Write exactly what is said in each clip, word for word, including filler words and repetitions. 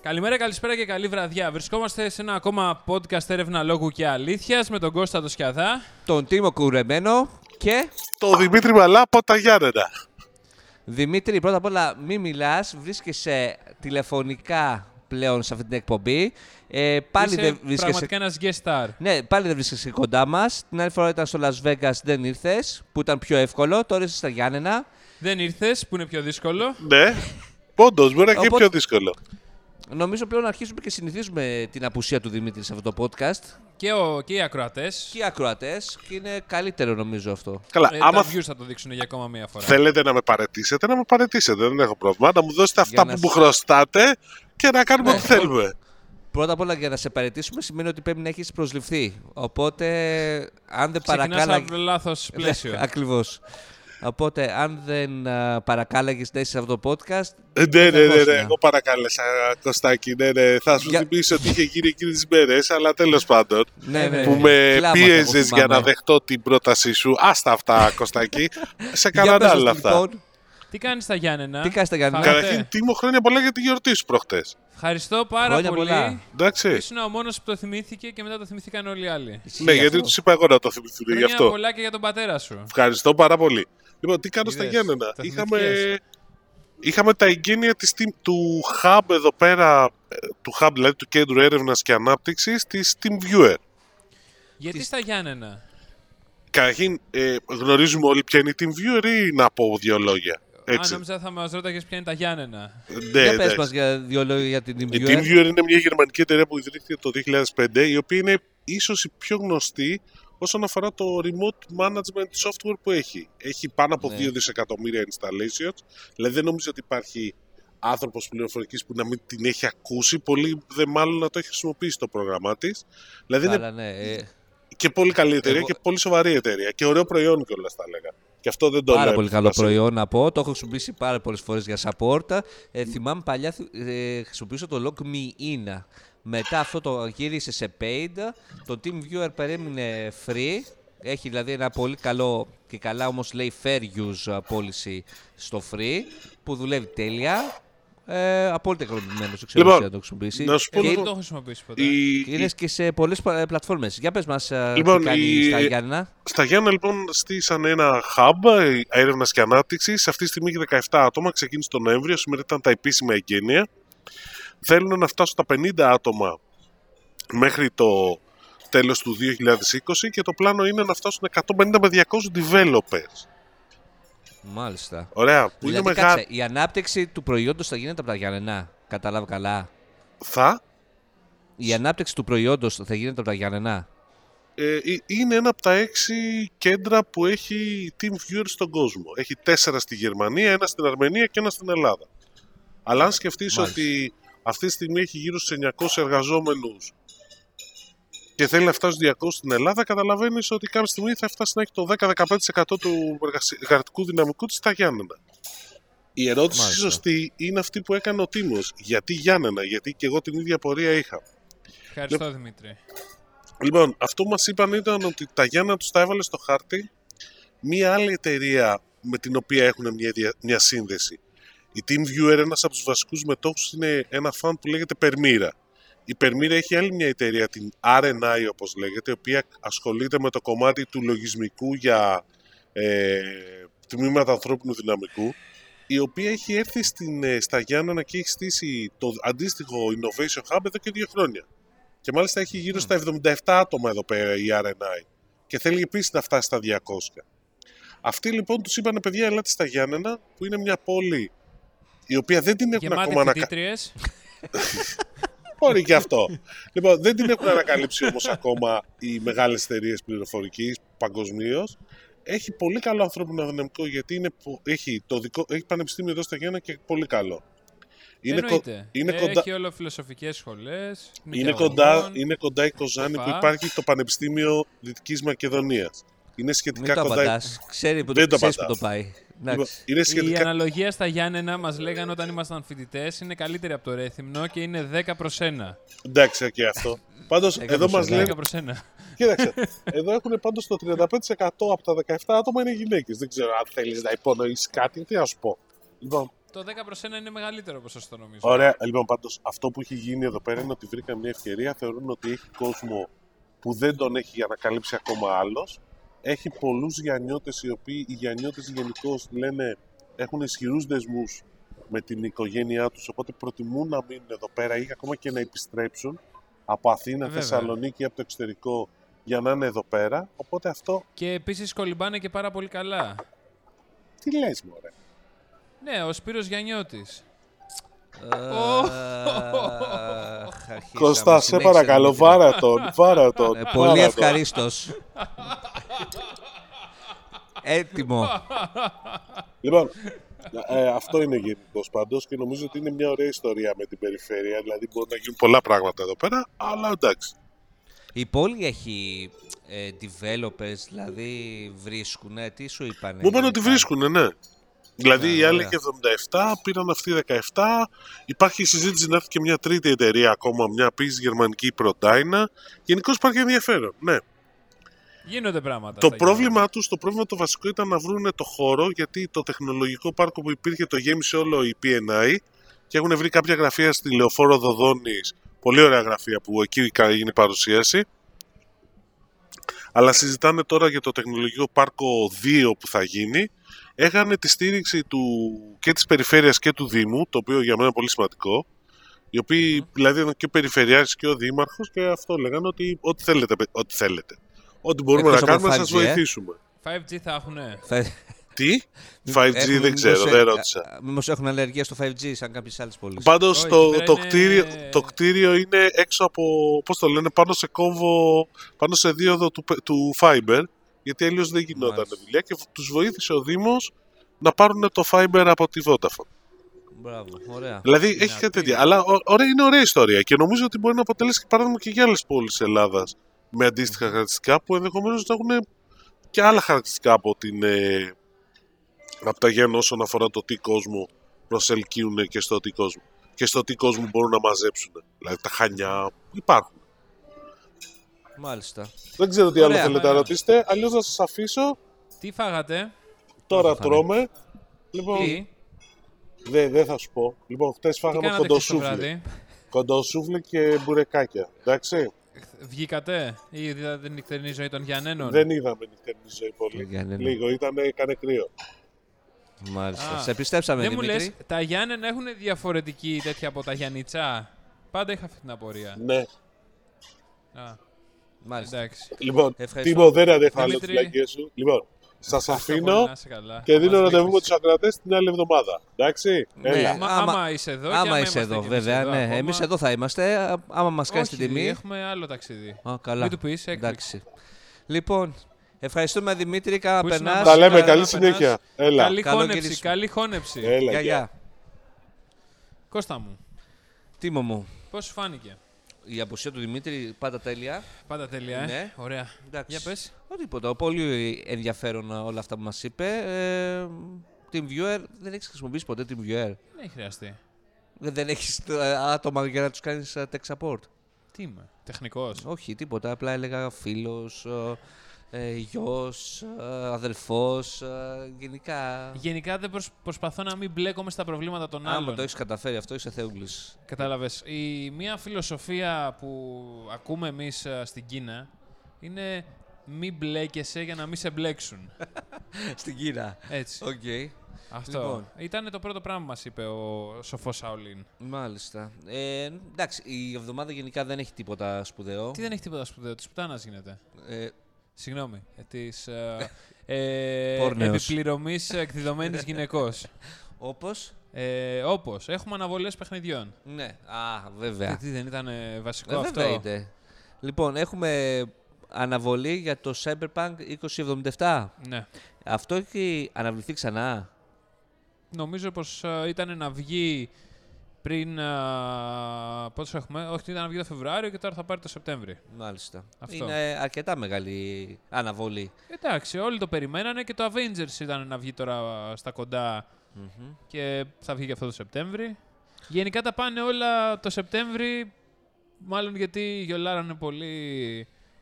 Καλημέρα, καλησπέρα και καλή βραδιά. Βρισκόμαστε σε ένα ακόμα podcast έρευνα λόγου και αλήθειας με τον Κώστα το Σκιαδά, τον Τίμο Κουρεμένο και τον Δημήτρη Μαλά από τα Γιάννενα. Δημήτρη, πρώτα απ' όλα μην μιλάς, βρίσκεσαι τηλεφωνικά πλέον σε αυτή την εκπομπή. Ε, πάλι είσαι δεν βρίσκεσαι... πραγματικά ένας guest star. Ναι, πάλι δεν βρίσκεσαι κοντά μας. Την άλλη φορά ήταν στο Las Vegas, δεν ήρθες, που ήταν πιο εύκολο. Τώρα είσαι στα Γιάννενα. Δεν ήρθες, που είναι πιο δύσκολο. Ναι, όντως, μπορεί να είναι Οπότε... πιο δύσκολο. Νομίζω πλέον αρχίζουμε και συνηθίζουμε την απουσία του Δημήτρη σε αυτό το podcast. Και, ο, και οι ακροατές. Και οι ακροατές. Και είναι καλύτερο νομίζω αυτό. Καλά, ε, άμα τα views θα το δείξουν για ακόμα μία φορά. θέλετε να με παραιτήσετε, να με παραιτήσετε. Δεν έχω πρόβλημα. Να μου δώσετε αυτά να που σ... μου χρωστάτε και να κάνουμε ό,τι θέλουμε. Πρώτα απ' όλα για να σε παραιτήσουμε σημαίνει ότι πρέπει να έχεις προσληφθεί. Οπότε αν δεν Ξεκινάς παρακάλαγες... από λάθος πλαίσιο. Ακριβώς. Οπότε, αν δεν uh, παρακάλαγες να είσαι σε αυτό το podcast. Ναι, ναι, ναι, ναι, ναι, εγώ παρακάλεσα, Κωστάκη. Ναι, ναι. Θα σου για... θυμίσω ότι είχε γίνει εκείνες τις μέρες, αλλά τέλος πάντων. Ναι, ναι, που ναι. με Κλάματα, πίεζες για να δεχτώ την πρότασή σου. Άστα αυτά, Κωστάκη. Σε κανέναν άλλο αυτά. Λοιπόν. Τι κάνεις στα Γιάννενα? Τι κάνεις στα Γιάννενα? Καταρχήν, Τίμο, χρόνια πολλά για τη γιορτή σου προχτές. Ευχαριστώ πάρα χρόνια πολύ. Πολλά. Εντάξει. Ήσουν ο μόνος που το θυμήθηκε και μετά το θυμηθήκαν όλοι οι άλλοι. Ναι, γιατί τους είπα εγώ να το θυμηθούν γι' Χρόνια αυτό. πολλά και για τον πατέρα σου. Ευχαριστώ πάρα πολύ. Λοιπόν, τι κάνω Είδες, στα Γιάννενα. τα Είχαμε, θυμηθήκες. είχαμε τα εγγένεια της, του Hub εδώ πέρα, του Hub δηλαδή του Κέντρου Έρευνας και Ανάπτυξης της TeamViewer. Γιατί Της... στα Γιάννενα? Καταρχήν, ε, γνωρίζουμε όλοι ποια είναι η TeamViewer ή να πω δύο λόγια. Αν νόμιζα θα μας ρώταγες ποια είναι τα Γιάννενα. Ναι, για πες ναι. μας για δύο λόγια για την TeamViewer. Η TeamViewer είναι μια γερμανική εταιρεία που ιδρύθηκε το δύο χιλιάδες πέντε, η οποία είναι ίσως η πιο γνωστή όσον αφορά το remote management software που έχει. Έχει πάνω από ναι. δύο δισεκατομμύρια installations, δηλαδή δεν νομίζω ότι υπάρχει άνθρωπος πληροφορικής που να μην την έχει ακούσει, πολύ δε μάλλον να το έχει χρησιμοποιήσει το πρόγραμμά της. Δηλαδή Καλά, είναι ναι. Ε... και πολύ καλή εταιρεία Εγώ... και πολύ σοβαρή εταιρεία και ωραίο προϊόν κιόλας θα λέγα. Και αυτό δεν το Πάρα λέω πολύ καλό επιφυλάσσω. προϊόν να πω. Το έχω χρησιμοποιήσει πάρα πολλές φορές για support. Ε, θυμάμαι παλιά ε, χρησιμοποιούσα το Log Me In. Μετά αυτό το γύρισε σε paid. Το TeamViewer παρέμεινε free. Έχει δηλαδή ένα πολύ καλό και καλά όμως λέει fair use policy στο free που δουλεύει τέλεια. Ε, απόλυτα ικανοποιημένος, δεν ξέρω Λοιπόν, να το χρησιμοποιήσει. να σου πω Και λίγο- δεν το έχω χρησιμοποιήσει ποτέ. Η... Είναι και σε πολλές πα- πλατφόρμες. Για πες μας Λοιπόν, τι κάνει η- στα Γιάννενα. Στα Γιάννα λοιπόν στήσαν ένα hub έρευνας και ανάπτυξης. Αυτή τη στιγμή έχει δεκαεπτά άτομα, ξεκίνησε τον Νοέμβριο, σήμερα ήταν τα επίσημα εγγένεια. Θέλουν να φτάσουν τα πενήντα άτομα μέχρι το τέλος του δύο χιλιάδες είκοσι και το πλάνο είναι να φτάσουν εκατόν πενήντα με διακόσιους developers. Μάλιστα. Ωραία, που Δηλαδή, είναι κάτσε, μεγάλη. η ανάπτυξη του προϊόντος θα γίνεται από τα Γιάννενα. Κατάλαβα καλά. Θα Η ανάπτυξη του προϊόντος θα γίνεται από τα Γιάννενα. ε, είναι ένα από τα έξι κέντρα που έχει η TeamViewer στον κόσμο. Έχει τέσσερα στη Γερμανία, ένα στην Αρμενία και ένα στην Ελλάδα. Αλλά αν σκεφτείς Μάλιστα. ότι αυτή τη στιγμή έχει γύρω στους εννιακόσιους εργαζόμενους και θέλει να φτάσει στους διακόσιους στην Ελλάδα, καταλαβαίνεις ότι κάποια στιγμή θα φτάσει να έχει το δέκα με δεκαπέντε τοις εκατό του εργατικού δυναμικού της στα Γιάννενα. Η ερώτηση Μάλιστα. σωστή είναι αυτή που έκανε ο Τίμος. Γιατί Γιάννενα, γιατί και εγώ την ίδια πορεία είχα. Ευχαριστώ, Δημήτρη. Λοιπόν, αυτό που μας είπαν ήταν ότι τα Γιάννενα τους τα έβαλε στο χάρτη μία άλλη εταιρεία με την οποία έχουν μια, δια- μια σύνδεση. Η TeamViewer, ένας από τους βασικούς μετόχους, είναι ένα φαν που λέγεται Permira. Η Permira έχει άλλη μια εταιρεία, την αρ εν άι όπως λέγεται, η οποία ασχολείται με το κομμάτι του λογισμικού για ε, τμήματα ανθρώπινου δυναμικού, η οποία έχει έρθει στην, ε, στα Γιάννενα και έχει στήσει το αντίστοιχο Innovation Hub εδώ και δύο χρόνια. Και μάλιστα έχει γύρω στα εβδομήντα επτά άτομα εδώ πέρα η αρ εν άι και θέλει επίσης να φτάσει στα διακόσια. Αυτοί λοιπόν τους είπανε, παιδιά, ελάτε στα Γιάννενα, που είναι μια πόλη η οποία δεν την έχουν Γεμάτη ακόμα ανακα... φοιτήτριες. Μπορεί και αυτό. Λοιπόν, δεν την έχουν ανακαλύψει όμως ακόμα οι μεγάλες εταιρείες πληροφορικής παγκοσμίως. Έχει πολύ καλό ανθρώπινο δυναμικό, γιατί είναι, πο- έχει, το δικό, έχει πανεπιστήμιο εδώ στα Γιάννενα και πολύ καλό. Είναι, κο- Εννοείται. είναι Έχει κοντά, όλο φιλοσοφικές σχολές. είναι, κοντά, νοικιαγωγών. είναι κοντά η Κοζάνη που Φα. υπάρχει το Πανεπιστήμιο Δυτικής Μακεδονίας. Είναι Μην σχετικά το κοντά. απαντάς. Ξέρει που Δεν το το, ξέρεις που το απαντάς. πάει. Λοιπόν, Εντάξει. είναι Η σχετικά... αναλογία στα Γιάννενα μας λέγανε όταν ήμασταν φοιτητές είναι καλύτερη από το Ρέθυμνο και είναι δέκα προς ένα. Εντάξει και αυτό. Πάντως Δέκα εδώ προς μας ένα. λένε... δέκα προς ένα. Κοίταξε, εδώ έχουν πάντως το τριάντα πέντε τοις εκατό από τα δεκαεπτά άτομα είναι γυναίκες. Δεν ξέρω αν θέλεις να υπονοήσεις κάτι, τι να σου πω. Λοιπόν, το δέκα προς ένα είναι μεγαλύτερο ποσοστό νομίζω. Ωραία, λοιπόν, πάντως αυτό που έχει γίνει εδώ πέρα είναι ότι βρήκα μια ευκαιρία. Θεωρούν ότι έχει κόσμο που δεν τον έχει για να καλύψει ακόμα άλλος. Έχει πολλούς γιαννιώτες, οι οποίοι οι γιαννιώτες γενικώς λένε έχουν ισχυρούς δεσμούς με την οικογένειά τους, οπότε προτιμούν να μείνουν εδώ πέρα ή ακόμα και να επιστρέψουν από Αθήνα, Βέβαια. Θεσσαλονίκη ή από το εξωτερικό για να είναι εδώ πέρα. Οπότε αυτό. Και επίσης κολυμπάνε και πάρα πολύ καλά. Τι λες, μωρέ. Ναι, ο Σπύρος Γιαννιώτης. Κώστα, σε παρακαλώ, βάρα τον, βάρα τον. Πολύ βάρα τον. ευχαρίστως. Έτοιμο. Λοιπόν, ε, αυτό είναι γενικώς πάντως και νομίζω ότι είναι μια ωραία ιστορία με την περιφέρεια. Δηλαδή, μπορεί να γίνουν πολλά πράγματα εδώ πέρα, αλλά εντάξει. Η πόλη έχει ε, developers, δηλαδή βρίσκουνε, τι σου είπανε. Μου είπαν ότι βρίσκουνε, ναι. Δηλαδή, Ναι, οι άλλοι ωραία. έχει εβδομήντα επτά, πήραν αυτοί δεκαεπτά. Υπάρχει η συζήτηση να έρθει και μια τρίτη εταιρεία ακόμα, μια επίσης γερμανική, η Prodyna. Γενικώς υπάρχει ενδιαφέρον, ναι. Γίνονται πράγματα. Το στα πρόβλημα τους, το πρόβλημα το βασικό ήταν να βρούνε το χώρο, γιατί το τεχνολογικό πάρκο που υπήρχε το γέμισε όλο η πι εν άι και έχουν βρει κάποια γραφεία στη Λεωφόρο Δοδόνης, πολύ ωραία γραφεία που εκεί έγινε η παρουσίαση. Αλλά συζητάνε τώρα για το τεχνολογικό πάρκο δύο που θα γίνει. Έχανε τη στήριξη του, και της περιφέρειας και του Δήμου, το οποίο για μένα είναι πολύ σημαντικό. Οι οποίοι, mm. δηλαδή, ήταν και ο Περιφερειάρχης και ο Δήμαρχος και αυτό λέγανε ότι ό,τι θέλετε, ό,τι θέλετε. Ό,τι μπορούμε Εκτός να από κάνουμε να σας φάιβ τζι, ε? βοηθήσουμε. φάιβ τζι θα έχουνε. Τι? φάιβ τζι Έχουν- δεν ξέρω, μήπως, δεν ε, ρώτησα. Μήπως έχουν αλλεργία στο φάιβ τζι σαν κάποιες άλλες πόλεις. Πάντως Όχι, το, εκεί πέρα το, είναι- κτίριο, το κτίριο είναι έξω από, πώς το λένε, πάνω σε κόμβο, πάνω σε δίωδο του, του Fiber, γιατί αλλιώς δεν γινόταν Μάλιστα. δουλειά και τους βοήθησε ο Δήμος να πάρουν το Fiber από τη Vodafone. Μπράβο, ωραία. Δηλαδή Δυνατή. έχει κάτι τέτοια. Αλλά ο- ωραία, είναι ωραία ιστορία και νομίζω ότι μπορεί να αποτελέσει και παράδειγμα και για άλλες πόλεις της Ελλάδας με αντίστοιχα χαρακτηριστικά που ενδεχομένως να έχουν και άλλα χαρακτηριστικά από, την, ε, από τα γέννα όσον αφορά το τι κόσμο προσελκύουν και στο τι κόσμο. Και στο τι κόσμο μπορούν να μαζέψουν. Δηλαδή τα Χανιά υπάρχουν. Μάλιστα. Δεν ξέρω τι άλλο Ωραία, θέλετε να ωραία. ρωτήσετε. Αλλιώς να σας αφήσω. Τι φάγατε, Τώρα θα φάμε. τρώμε. Λοιπόν, τι, δεν δε θα σου πω. Λοιπόν, χτες τι φάγαμε κάνατε χθες το κοντοσούβλι. βράδυ. Κοντοσούβλι και μπουρεκάκια. Εντάξει. Βγήκατε ή είδατε την νυχτερινή ζωή των Γιαννένων. Δεν είδαμε νυχτερινή ζωή πολύ. Για ναι, ναι. Λίγο, ήταν, έκανε κρύο. Μάλιστα. Α, Σε πιστέψαμε, Δεν μου Δημήτρη. λες, τα Γιάννενα έχουν διαφορετική τέτοια από τα Γιαννιτσά. Πάντα είχα αυτή την απορία. Ναι. Α, Μάλιστα. εντάξει. Λοιπόν, Ευχαριστώ. Τίμο, δεν αντέχω άλλο τις Δημήτρη. βλακίες σου. Λοιπόν, σας Ευχαριστώ πολύ, αφήνω να είσαι καλά. και Θα δίνω μας ραντεβού με δείχνεις. τους ακροατές την άλλη εβδομάδα. Εντάξει, Ναι. έλα. Άμα, Άμα- άμα είσαι εδώ και Άμα άμα είσαι είμαστε εδώ, κι εμείς βέβαια. εδώ Ναι, ακόμα. εμείς εδώ θα είμαστε. α- Άμα μας κάνεις την Όχι, τιμή. έχουμε άλλο ταξίδι. Α, καλά. Μην του πεις, έκπληξη. Εντάξει. Λοιπόν, ευχαριστούμε Δημήτρη. Καλά Πού ήσουν περνάς. να Τα μας- λέμε, καλά καλή να συνέχεια. περνάς. Έλα, Καλή Καλό χώνεψη, γυρίσμα. καλή χώνεψη. έλα. Γεια, γεια. γεια. Κώστα μου, Τίμο μου. πώς σου φάνηκε. Η απουσία του Δημήτρη πάντα τέλεια. Πάντα τέλεια, ε. Ναι. Ωραία. Εντάξει. Για πες. Ό, τίποτα. Πολύ ενδιαφέρον όλα αυτά που μας είπε. Ε, TeamViewer, δεν έχεις χρησιμοποιήσει ποτέ TeamViewer. Δεν έχει χρειαστεί. Δεν, δεν έχεις ε, άτομα για να τους κάνεις ε, tech support. Τι είμαι, τεχνικός. Όχι, τίποτα. Απλά έλεγα φίλος, ε, ε, γιος, ε, αδελφός, ε, γενικά. Γενικά δεν προσ- προσπαθώ να μην μπλέκομαι στα προβλήματα των Άμα άλλων. το έχεις καταφέρει αυτό, είσαι θεούλης. Κατάλαβες. Η μία φιλοσοφία που ακούμε εμείς ε, στην Κίνα είναι μην μπλέκεσαι για να μην σε μπλέξουν. Στην Κίνα. Έτσι. Οκ. Αυτό. Λοιπόν. Ήταν το πρώτο πράγμα που μας είπε ο σοφός Σαολίν. Μάλιστα. Ε, εντάξει, η εβδομάδα γενικά δεν έχει τίποτα σπουδαίο. Τι δεν έχει τίποτα σπουδαίο, της πουτάνας γίνεται. Ε, Συγγνώμη. ε, Της ε, ε, Πόρνεος. επιπληρωμής εκδιδομένης γυναικός. όπως. Ε, όπως έχουμε αναβολές παιχνιδιών. Ναι, α, βέβαια. Τι δεν ήταν ε, βασικό Ε, αυτό. βέβαια είναι. Λοιπόν, έχουμε αναβολή για το Cyberpunk είκοσι εβδομήντα επτά. Ναι. Αυτό έχει αναβληθεί ξανά. Νομίζω πως ε, ήταν να βγει πριν. Ε, πόσο έχουμε, όχι, ήταν να βγει το Φεβρουάριο και τώρα θα πάρει το Σεπτέμβρη. Μάλιστα. Αυτό. Είναι αρκετά μεγάλη αναβολή. Εντάξει, όλοι το περιμένανε και το Avengers ήταν να βγει τώρα στα κοντά Μμμ. και θα βγει και αυτό το Σεπτέμβρη. Γενικά τα πάνε όλα το Σεπτέμβρη, μάλλον γιατί γιολάρανε πολύ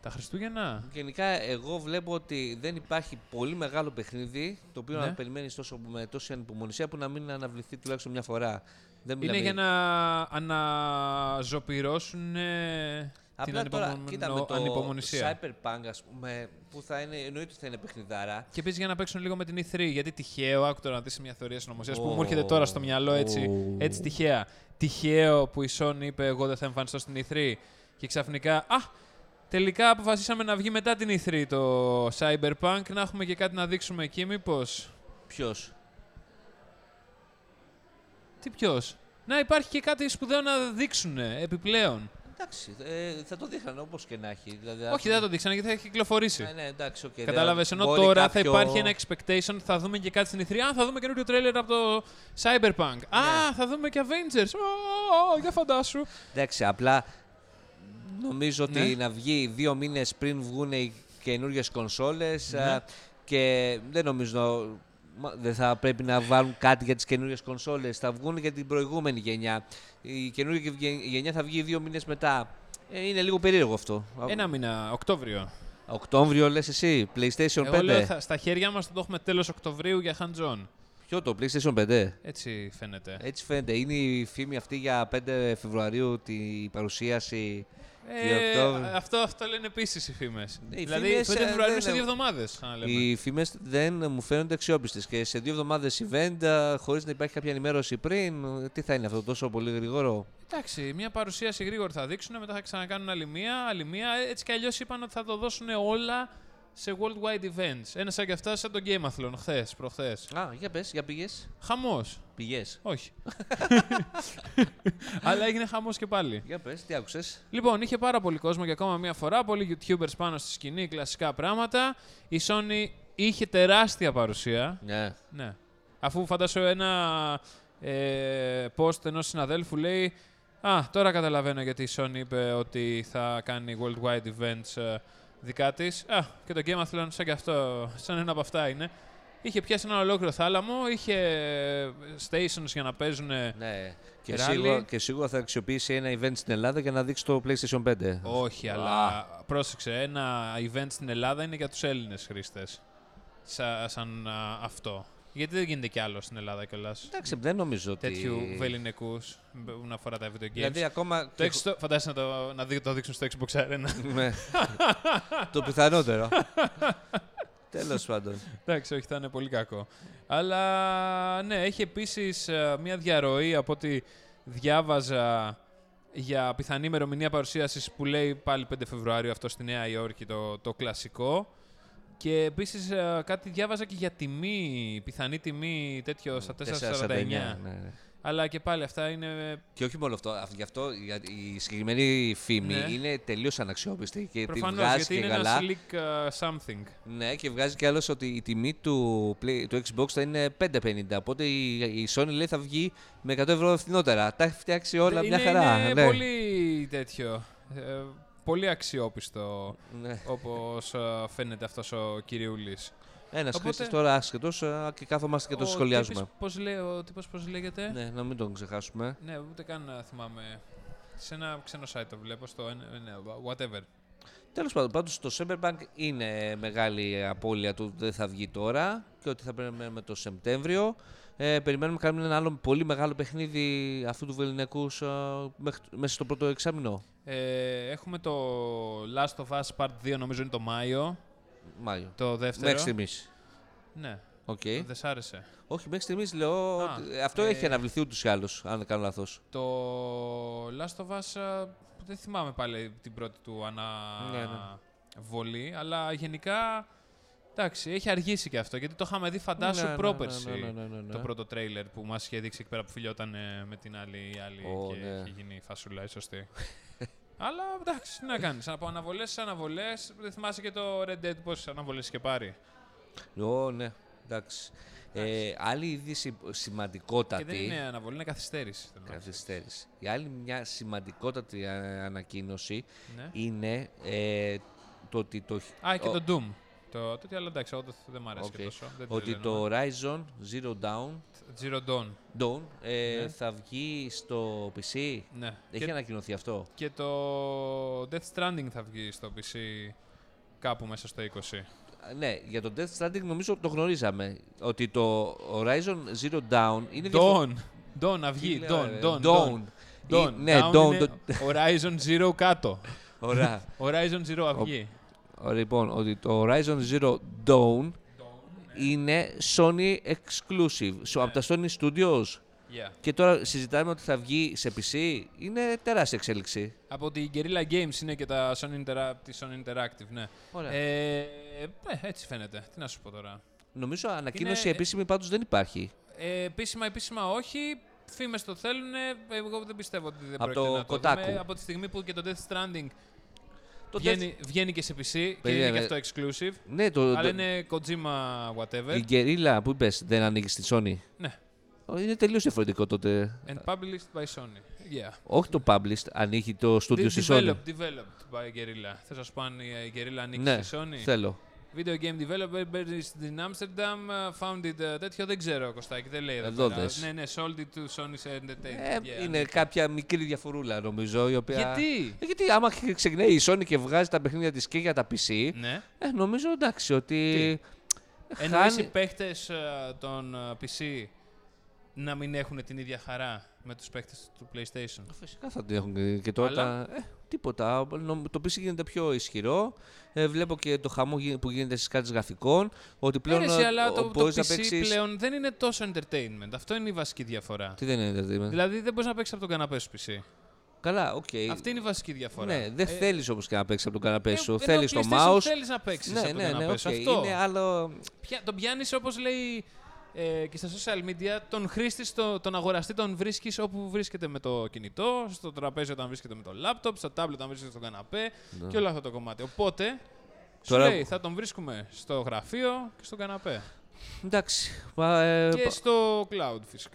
Τα Χριστούγεννα. Γενικά, εγώ βλέπω ότι δεν υπάρχει πολύ μεγάλο παιχνίδι το οποίο Ναι. να περιμένεις τόσο, με τόση ανυπομονησία που να μην αναβληθεί τουλάχιστον μια φορά. Δεν Είναι μιλάμε- για να αναζωπυρώσουν ε, την Απλά τώρα, ανυπομονη- κοίτα, με το ανυπομονησία. Cyberpunk, ας πούμε, που θα είναι, εννοείται ότι θα είναι παιχνιδάρα. Και επίση για να παίξουν λίγο με την ι θρι. Γιατί τυχαίο, άκου τώρα να δεις μια θεωρία συνωμοσίας που Ω. μου έρχεται τώρα στο μυαλό έτσι, Ω. έτσι τυχαία. Τυχαίο που η Sony είπε: εγώ δεν θα εμφανιστώ στην ι θρι. Και ξαφνικά, α, τελικά αποφασίσαμε να βγει μετά την ι θρι το Cyberpunk, να έχουμε και κάτι να δείξουμε εκεί, μήπως. Ποιος? Τι ποιος. Να υπάρχει και κάτι σπουδαίο να δείξουν επιπλέον. Εντάξει, ε, θα το δείχνανε όπως και να έχει. Δηλαδή, Όχι, δεν θα το δείξανε γιατί θα έχει κυκλοφορήσει. Ναι, ναι, εντάξει, okay, Κατάλαβες, ενώ τώρα θα υπάρχει ένα expectation, θα δούμε και κάτι στην ι θρι. Α, θα δούμε καινούριο τρέλερ από το Cyberpunk. Α, θα δούμε και Avengers. Ω, για φαντάσου. Εντάξει, απλά νομίζω ότι Ναι. να βγει δύο μήνες πριν βγουν οι καινούργιες κονσόλες Ναι. α, και δεν νομίζω μα- δεν θα πρέπει να βάλουν κάτι για τις καινούργιες κονσόλες. Θα βγουν για την προηγούμενη γενιά. Η καινούργια γε- γενιά θα βγει δύο μήνες μετά. Ε, είναι λίγο περίεργο αυτό. Ένα μήνα, Οκτώβριο. Οκτώβριο λες εσύ, PlayStation Εγώ πέντε. λέω θα, στα χέρια μας θα το έχουμε τέλος Οκτωβρίου για hands-on. Ποιο το PlayStation πέντε. Έτσι φαίνεται. Έτσι φαίνεται. Είναι η φήμη αυτή για πέντε Φεβρουαρίου τη παρουσίαση. Ε, και Οκτώβριο. αυτό, αυτό λένε επίσης οι φήμες. Ναι, οι δηλαδή φήμες, πέντε ε, Φεβρουαρίου δεν σε είναι- δύο εβδομάδες. αν λέμε. Οι φήμες δεν μου φαίνονται αξιόπιστες και σε δύο εβδομάδες event α, χωρίς να υπάρχει κάποια ενημέρωση πριν, τι θα είναι αυτό τόσο πολύ γρήγορο. Εντάξει, μια παρουσίαση γρήγορη θα δείξουν, μετά θα ξανακάνουν άλλη μία, άλλη μία. Έτσι κι αλλιώς είπαν ότι θα το δώσουν όλα σε worldwide events. Ένα σαν και αυτά, σαν το Gameathlon, χθες, προχθές. Α, για πες, για πηγές. Χαμός. Πηγές. Όχι. Αλλά έγινε χαμός και πάλι. Για πες, τι άκουσες. Λοιπόν, είχε πάρα πολύ κόσμο και ακόμα μία φορά. Πολλοί YouTubers πάνω στη σκηνή, κλασικά πράγματα. Η Sony είχε τεράστια παρουσία. Ναι. Ναι. Αφού φαντάσου ένα ε, post ενός συναδέλφου λέει «Α, τώρα καταλαβαίνω γιατί η Sony είπε ότι θα κάνει worldwide events ε, δικά της. Α, και το Gameathlon σαν και αυτό, σαν ένα από αυτά είναι». Είχε πιάσει ένα ολόκληρο θάλαμο, είχε stations για να παίζουν. Ναι. Και Rally. σίγουρα, και σίγουρα θα αξιοποιήσει ένα event στην Ελλάδα για να δείξει το PlayStation πέντε. Όχι, αλλά πρόσεξε, ένα event στην Ελλάδα είναι για τους Έλληνες χρήστες. Σα, σαν α, αυτό. Γιατί δεν γίνεται κι άλλο στην Ελλάδα κιόλας. Εντάξει, δεν νομίζω ότι. Τέτοιου βεληνικούς που αφορά τα video games. Δηλαδή ακόμα. Το έχεις στο- φαντάζεσαι να το, να δει- το δείξουν στο Xbox Arena. Ναι. Το πιθανότερο. Τέλος πάντων. Εντάξει, όχι, θα είναι πολύ κακό. Αλλά ναι, έχει επίσης ε, μια διαρροή από ό,τι διάβαζα για πιθανή ημερομηνία παρουσίασης που λέει πάλι πέντε Φεβρουάριου αυτό στη Νέα Υόρκη, το, το κλασικό. Και επίσης ε, κάτι διάβαζα και για τιμή, πιθανή τιμή τέτοιο στα τετρακόσια σαράντα εννιά. Ναι, ναι. Αλλά και πάλι αυτά είναι. Και όχι μόνο αυτό, αυ- γι' αυτό για- η συγκεκριμένη φήμη Ναι. είναι τελείως αναξιόπιστη και τη Προφανώς, βγάζει γιατί και είναι καλά. ένα slick ε, something. Ναι, και βγάζει και άλλος ότι η τιμή του, Play- του Xbox θα είναι πέντε πενήντα. Οπότε η, η Sony λέει θα βγει με εκατό ευρώ φθηνότερα. Τα έχει φτιάξει όλα είναι, μια χαρά. Είναι ναι. πολύ τέτοιο. ε, πολύ αξιόπιστο Ναι. όπως ε, φαίνεται αυτός ο κυριούλης. Ένας Οπότε- χρήστης τώρα άσχετος α, και κάθομαστε και το Ο σχολιάζουμε. τύπης, πώς λέει, ο τύπος πώς λέγεται. Ναι, να μην τον ξεχάσουμε. Ναι, ούτε καν ε, θυμάμαι. Σε ένα ξένο site το βλέπω, στο ε, ναι, whatever. Τέλος πάντων, πάντως το Cyberpunk είναι μεγάλη απώλεια του ότι δεν θα βγει τώρα και ότι θα περιμένουμε το Σεπτέμβριο. Ε, περιμένουμε να κάνουμε ένα άλλο πολύ μεγάλο παιχνίδι αυτού του βεληνικούς α, μέχρι- μέσα στο πρώτο εξάμηνο. Ε, έχουμε το Last of Us Part δύο, νομίζω είναι το Μάιο. Μάιο. Το δεύτερο. Μέχρι στιγμής. Ναι, Okay. δεν σ' άρεσε. Όχι, μέχρι στιγμής λέω. Α, ότι αυτό ε, έχει αναβληθεί ούτως ή άλλως, αν δεν κάνω λάθος. Το Last of Us, ε, δεν θυμάμαι πάλι την πρώτη του Ναι, ναι. αναβολή, αλλά γενικά, εντάξει, έχει αργήσει και αυτό, γιατί το είχαμε δει φαντάσου Ναι, ναι, πρόπερση, ναι, ναι, ναι, ναι, ναι. το πρώτο τρέιλερ που μας είχε δείξει εκεί πέρα που φιλιόταν ε, με την άλλη, η άλλη Ω, και ναι. είχε γίνει φασούλα, η σωστή. Αλλά εντάξει, τι να κάνεις, από αναβολές σε αναβολές, δεν θυμάσαι και το Red Dead πόσες αναβολές είχε πάρει. Ω, ναι, εντάξει. Ε, άλλη είδηση Και δεν σημαντικότατη. είναι αναβολή, είναι καθυστέρηση. θέλω να πω. Καθυστέρηση. Η άλλη μια σημαντικότατη α, ανακοίνωση Ναι. είναι ε, το ότι το. Α, και ο- το Doom. Το τέτοιο, αλλά εντάξει, εγώ δεν μου αρέσει Okay. και τόσο. Δεν Ότι το Horizon Zero Dawn, Zero Dawn. Dawn ε, Ναι. θα βγει στο πι σι. Ναι. Έχει Και, ανακοινωθεί αυτό. και το Death Stranding θα βγει στο πι σι κάπου μέσα στο είκοσι. Ναι, για το Death Stranding νομίζω το γνωρίζαμε. Ότι το Horizon Zero Dawn είναι Dawn. Dawn να βγει. Τι λέω, Dawn. ρε, Dawn. Dawn. Dawn. Ή- ναι, Dawn Dawn, είναι Horizon Zero κάτω. Ωραία. Horizon Zero αυγή. Λοιπόν, ότι το Horizon Zero Dawn είναι Sony exclusive. So, από τα Sony Studios. Yeah. Και τώρα συζητάμε ότι θα βγει σε πι σι. Είναι τεράστια εξέλιξη. Από την Guerrilla Games είναι και τα Sony, Intera- τη Sony Interactive, ναι. Ωραία. Ε, ε, έτσι φαίνεται. Τι να σου πω τώρα. Νομίζω ανακοίνωση είναι- επίσημη πάντως δεν υπάρχει. Ε, επίσημα, επίσημα όχι. Φήμες το θέλουν. Εγώ δεν πιστεύω ότι δεν Από πρόκειται το να το Kotaku. δούμε. Από τη στιγμή που και το Death Stranding Το βγαίνει, βγαίνει και σε πι σι και Περίμενε. είναι και αυτό exclusive. Ναι, το, Αλλά το- είναι Kojima whatever. η Guerrilla που είπες δεν ανοίγει στη Sony. Ναι. Είναι τελείως διαφορετικό τότε. And published by Sony. Yeah. Όχι το published, ανοίγει το studio De- στη Sony. developed, developed by Guerrilla. Θες να σου πω αν η η Guerrilla ανοίξει Ναι, στη Sony. θέλω. Video game developer based in Amsterdam, uh, founded uh, τέτοιο δεν ξέρω, Κωστάκη, δεν λέει εδώ Εδώ πέρα. δες. Ναι, ναι, sold it to Sony Entertainment. Ε, Yeah, είναι ναι. κάποια μικρή διαφορούλα νομίζω. Η οποία... Γιατί? Ε, γιατί άμα ξεκινάει η Sony και βγάζει τα παιχνίδια της και για τα πι σι, Ναι. ε, νομίζω εντάξει ότι. Εννοείς οι Χάνει... παίχτες uh, των uh, πι σι να μην έχουν την ίδια χαρά με τους παίχτες του PlayStation. Φυσικά θα την έχουν και- και τώρα. Αλλά? τα- Ε, τίποτα. Νομ- Το πι σι γίνεται πιο ισχυρό. Ε, βλέπω και το χαμό γι- που γίνεται στις κάρτες γραφικών. Ότι πλέον Πέρυσι, ε, αλλά ο- το, το μπορείς πι να σι παίξεις. πλέον δεν είναι τόσο entertainment. Αυτό είναι η βασική διαφορά. Τι δεν είναι entertainment. Δηλαδή δεν μπορείς να παίξεις από τον καναπέ σου πι σι. Καλά, οκ. Αυτή είναι η βασική διαφορά. Ναι, δεν Ε, θέλεις όμως και να παίξεις από τον καναπέ ε, σου. ενώ Θέλεις το PlayStation mouse. Θέλεις να παίξεις Ναι, από τον ναι, ναι, καναπέ οκ. σου. Αυτό. Είναι άλλο. Πια, τον πιάνεις όπως λέει ε, και στα social media, τον χρήστη, στο, τον αγοραστή τον βρίσκεις όπου βρίσκεται με το κινητό, στο τραπέζι όταν βρίσκεται με το laptop, στο tablet όταν βρίσκεται στο καναπέ Ναι. και όλο αυτό το κομμάτι. Οπότε, Τώρα- σου λέει, θα τον βρίσκουμε στο γραφείο και στο καναπέ. Εντάξει. Μα, ε, Και πα- στο cloud φυσικά.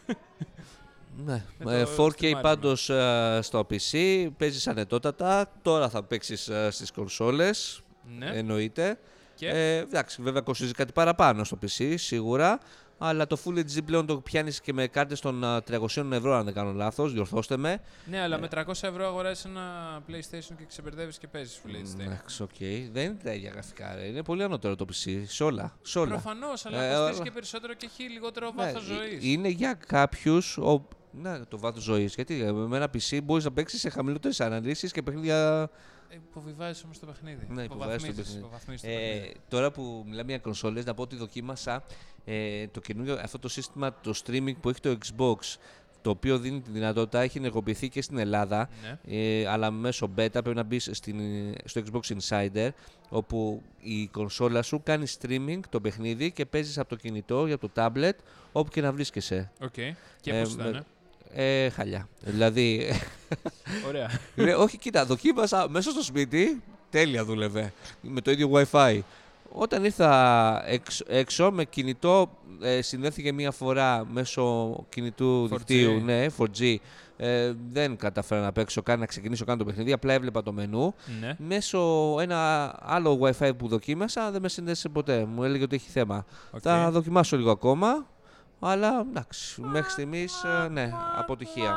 Ναι. με Ε, το φορ κέι streamáρισμα. πάντως ε, στο πι σι, παίζεις ανετότατα. Τώρα θα παίξεις ε, στις κονσόλες, Ναι. εννοείται. Και? Ε, εντάξει, βέβαια κοστίζει κάτι παραπάνω στο πι σι, σίγουρα. Αλλά το Full έιτς ντι πλέον το πιάνεις και με κάρτες των ε, τριακόσια ευρώ, αν δεν κάνω λάθος, διορθώστε με. Ναι, αλλά με τριακόσια ευρώ αγοράζεις ένα PlayStation και ξεμπερδεύεις και παίζεις Full έιτς ντι. Εντάξει, οκ. Δεν είναι τα ίδια γραφικά, ρε. Είναι πολύ ανώτερο το πι σι, σε όλα. Σε όλα. Προφανώς, αλλά Ε, κοστίζει ε, και περισσότερο και έχει λιγότερο Ναι, βάθος ε, ζωής. είναι για κάποιους. Ο... Ναι, το βάθος ζωής. Γιατί ε, με ένα πι σι μπορείς να παίξεις σε χαμηλότερες αναλύσεις και παιχνίδια. Ε, υποβιβάζεις όμως το παιχνίδι. Ναι, υποβάζεις το Υποβαθμίζεις, παιχνίδι. υποβαθμίζεις το Ε, παιχνίδι. τώρα που μιλάμε για κονσόλες, να πω ότι δοκίμασα ε, το καινούριο αυτό το σύστημα, το streaming που έχει το Xbox, το οποίο δίνει τη δυνατότητα, έχει ενεργοποιηθεί και στην Ελλάδα, Ναι. ε, αλλά μέσω beta πρέπει να μπει στην, στο Xbox Insider, όπου η κονσόλα σου κάνει streaming το παιχνίδι και παίζεις από το κινητό ή από το tablet, όπου και να βρίσκεσαι. Οκ. Και Ε, πώς με- ήταν, Ε, χαλιά. Δηλαδή, Ωραία. Ρε, όχι, κοίτα, δοκίμασα μέσα στο σπίτι, τέλεια δούλευε, με το ίδιο Wi-Fi. Όταν ήρθα έξω, έξω με κινητό, ε, συνδέθηκε μία φορά μέσω κινητού φορ τζι. δικτύου, ναι, φορ τζι. Ε, δεν καταφέρα να παίξω καν, να ξεκινήσω καν το παιχνίδι, απλά έβλεπα το μενού. Ναι. Μέσω ένα άλλο Wi-Fi που δοκίμασα δεν με συνδέσε ποτέ, μου έλεγε ότι έχει θέμα. Οκ. Θα δοκιμάσω λίγο ακόμα, αλλά εντάξει, μέχρι στιγμής, ε, ναι, αποτυχία.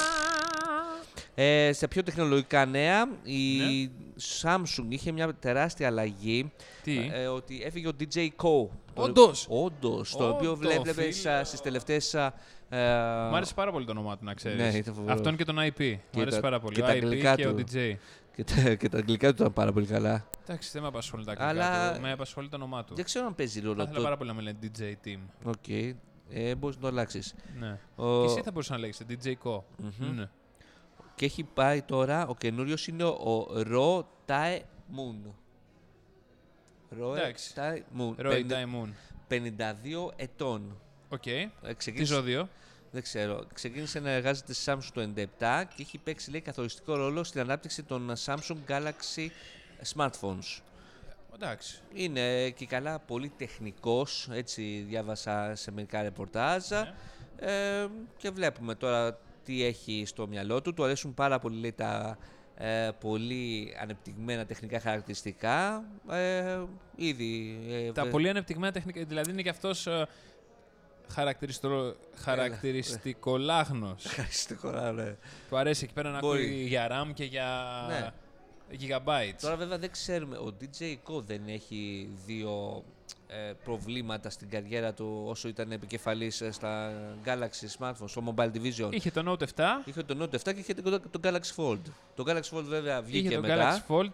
Ε, σε πιο τεχνολογικά νέα, η Ναι. Samsung είχε μια τεράστια αλλαγή. Τι? Ε, ότι έφυγε ο ντι τζέι Koo. Όντως? Όντως, το Ω, οποίο το βλέπεις φίλο. α, στις τελευταίες... α, ε, Μου άρεσε πάρα πολύ το όνομά του, να ξέρεις. Ναι, ήταν φοβερό. Αυτόν και τον άι πι. Μου άρεσε τα- πάρα πολύ. και Ο τα άι πι αγγλικά και ο του. ντι τζέι. και, τα, και τα αγγλικά του ήταν πάρα πολύ καλά. Εντάξει, δεν με απασχολεί τα αγγλικά Αλλά- του. Με απασχολεί το όνομά του. Δεν ξέρω αν παίζει Θα ρόλο ήθελα το... πάρα πολύ να με λένε ντι τζέι Team. Οκ, ε, μπορείς να το αλλάξεις. Ναι. Ο- Και εσύ θα μπορούσε να λέγεσαι ντι τζέι Koo. Μμμ. Ναι. Και έχει πάει τώρα, ο καινούριος είναι ο Ro Tae Moon. Ro Εντάξει. Tae Moon. Roy πενήντα- Daimon. πενήντα δύο ετών. Οκ. Ε, Τι ξεκίνησε, ζώδιο. δεν ξέρω. Ξεκίνησε να εργάζεται στη Samsung το ενενήντα επτά και έχει παίξει, λέει, καθοριστικό ρόλο στην ανάπτυξη των Samsung Galaxy smartphones. Εντάξει. Είναι και καλά πολύ τεχνικός, έτσι διάβασα σε μερικά ρεπορτάζ. Ναι. Ε, και βλέπουμε τώρα τι έχει στο μυαλό του. Του αρέσουν πάρα πολύ, λέει, τα ε, πολύ ανεπτυγμένα τεχνικά χαρακτηριστικά. Ε, ήδη... Ε, Τα ε, πολύ ανεπτυγμένα τεχνικά, δηλαδή είναι και αυτός ε, χαρακτηριστρο... χαρακτηριστικολάγνος. Χαρακτηριστικό, ναι. Του αρέσει εκεί πέρα να Μπορεί. ακούει για RAM και για Ναι. gigabytes. Τώρα βέβαια δεν ξέρουμε, ο ντι τζέι Ko δεν έχει δύο ε, προβλήματα στην καριέρα του όσο ήταν επικεφαλής ε, στα Galaxy smartphones, στο Mobile Division. Είχε το Note επτά, Είχε το Note επτά και είχε το, το Galaxy Fold. Το Galaxy Fold βέβαια βγήκε είχε το μετά. Galaxy Fold.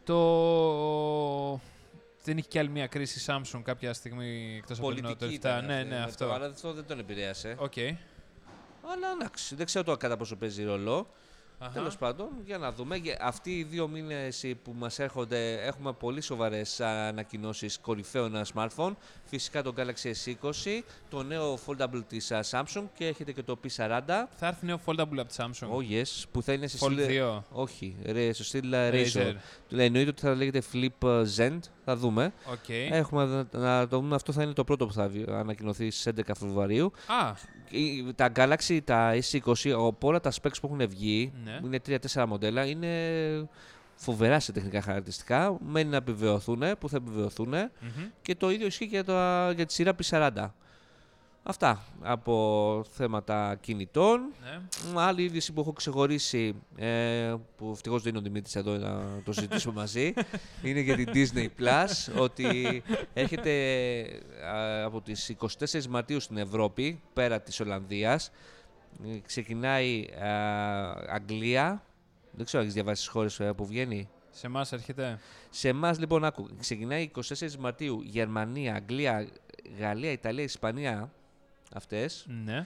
Το... Δεν είχε κι άλλη μια κρίση Samsung κάποια στιγμή εκτός από το Note Πολιτική επτά. ήταν Ναι, αυτή, ναι, με αυτό. το, αλλά αυτό δεν τον επηρέασε. Οκ. Αλλά εντάξει, δεν ξέρω τώρα κατά πόσο παίζει ρόλο. Αχα. Τέλος πάντων, για να δούμε. Για αυτοί οι δύο μήνες που μας έρχονται έχουμε πολύ σοβαρές ανακοινώσεις κορυφαίων smartphone. Φυσικά το Galaxy ες είκοσι, το νέο foldable της Samsung και έχετε και το πι σαράντα. Θα έρθει νέο foldable από τη Samsung. Oh yes, που θα είναι σε Fold στυλ... δύο. Όχι, ρε, στο στυλ Razer. Razer. Εννοείται ότι θα λέγεται Flip Zend, θα δούμε. Okay. Έχουμε να, να το δούμε, αυτό θα είναι το πρώτο που θα ανακοινωθεί στις έντεκα Φεβρουαρίου. Α, Τα Galaxy, τα ες είκοσι, από όλα τα specs που έχουν βγει, ναι. είναι τρία τέσσερα μοντέλα, είναι φοβερά σε τεχνικά χαρακτηριστικά. Μένει να επιβεβαιωθούν, που θα επιβεβαιωθούν. Mm-hmm. Και το ίδιο ισχύει για, το, για τη σειρά πι σαράντα. Αυτά από θέματα κινητών. Ναι. Άλλη είδηση που έχω ξεχωρίσει, ε, που ευτυχώς δεν είναι ο Δημήτρης εδώ να το συζητήσουμε μαζί, είναι για την Disney Plus, ότι έρχεται ε, από τις εικοστή τέταρτη Μαρτίου στην Ευρώπη, πέρα της Ολλανδίας. Ε, ξεκινάει ε, Αγγλία, δεν ξέρω αν έχεις διαβάσει τις χώρες ε, που βγαίνει. Σε εμάς έρχεται. Σε εμάς λοιπόν, άκου, ξεκινάει εικοστή τέταρτη Μαρτίου Γερμανία, Αγγλία, Γαλλία, Ιταλία, Ισπανία, αυτές. Ναι.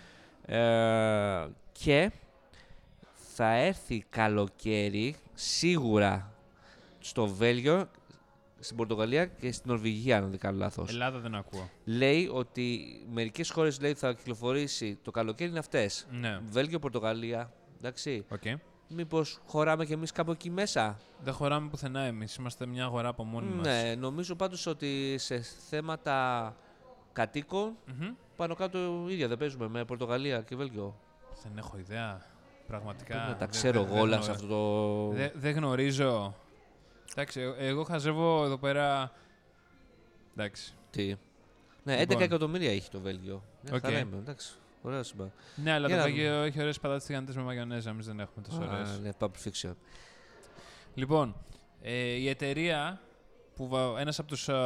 Ε, και θα έρθει καλοκαίρι σίγουρα στο Βέλγιο, στην Πορτογαλία και στην Νορβηγία, αν δεν κάνω λάθος. Ελλάδα δεν ακούω. Λέει ότι μερικές χώρες λέει, θα κυκλοφορήσει το καλοκαίρι είναι αυτές. Ναι. Βέλγιο, Πορτογαλία, εντάξει. Okay. Μήπως χωράμε κι εμείς κάπου εκεί μέσα. Δεν χωράμε πουθενά εμείς. Είμαστε μια αγορά από μόνοι μας. Ναι, νομίζω πάντως ότι σε θέματα κατοίκων Mm-hmm. πάνω κάτω ίδια δεν παίζουμε με Πορτογαλία και Βέλγιο. Δεν έχω ιδέα. Πραγματικά. Πρέπει να τα δεν- ξέρω δεν- εγώ όλα δεν σε γνω- αυτό το... Δεν δεν γνωρίζω. Εντάξει, ε- εγώ χαζεύω εδώ πέρα. Εντάξει. Τι. Ναι, Λοιπόν. έντεκα εκατομμύρια έχει το Βέλγιο. Μια Οκ. χαρά είμαι, εντάξει. Ωραία συμπά. Ναι, αλλά Για το να Βέλγιο έχει ωραίες πατάτες τηγανιτές με μαγιονέζα. Εμείς δεν έχουμε τόσο ωραίες. Α, ναι, Pulp Fiction. Λοιπόν, ε, η εταιρεία που βα- ένας από τους ε,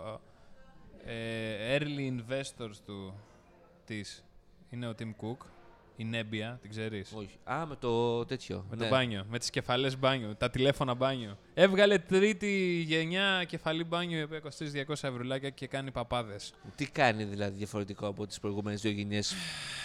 ε, early investors του της είναι ο Tim Cook, η Nebbia, την ξέρεις. Όχι. Α, με το τέτοιο. Με ναι. το μπάνιο, με τις κεφαλές μπάνιο, τα τηλέφωνα μπάνιο. Έβγαλε τρίτη γενιά κεφαλή μπάνιο η οποία κοστίζει διακόσια ευρουλάκια και κάνει παπάδες. Τι κάνει δηλαδή διαφορετικό από τις προηγούμενες δύο γενιές.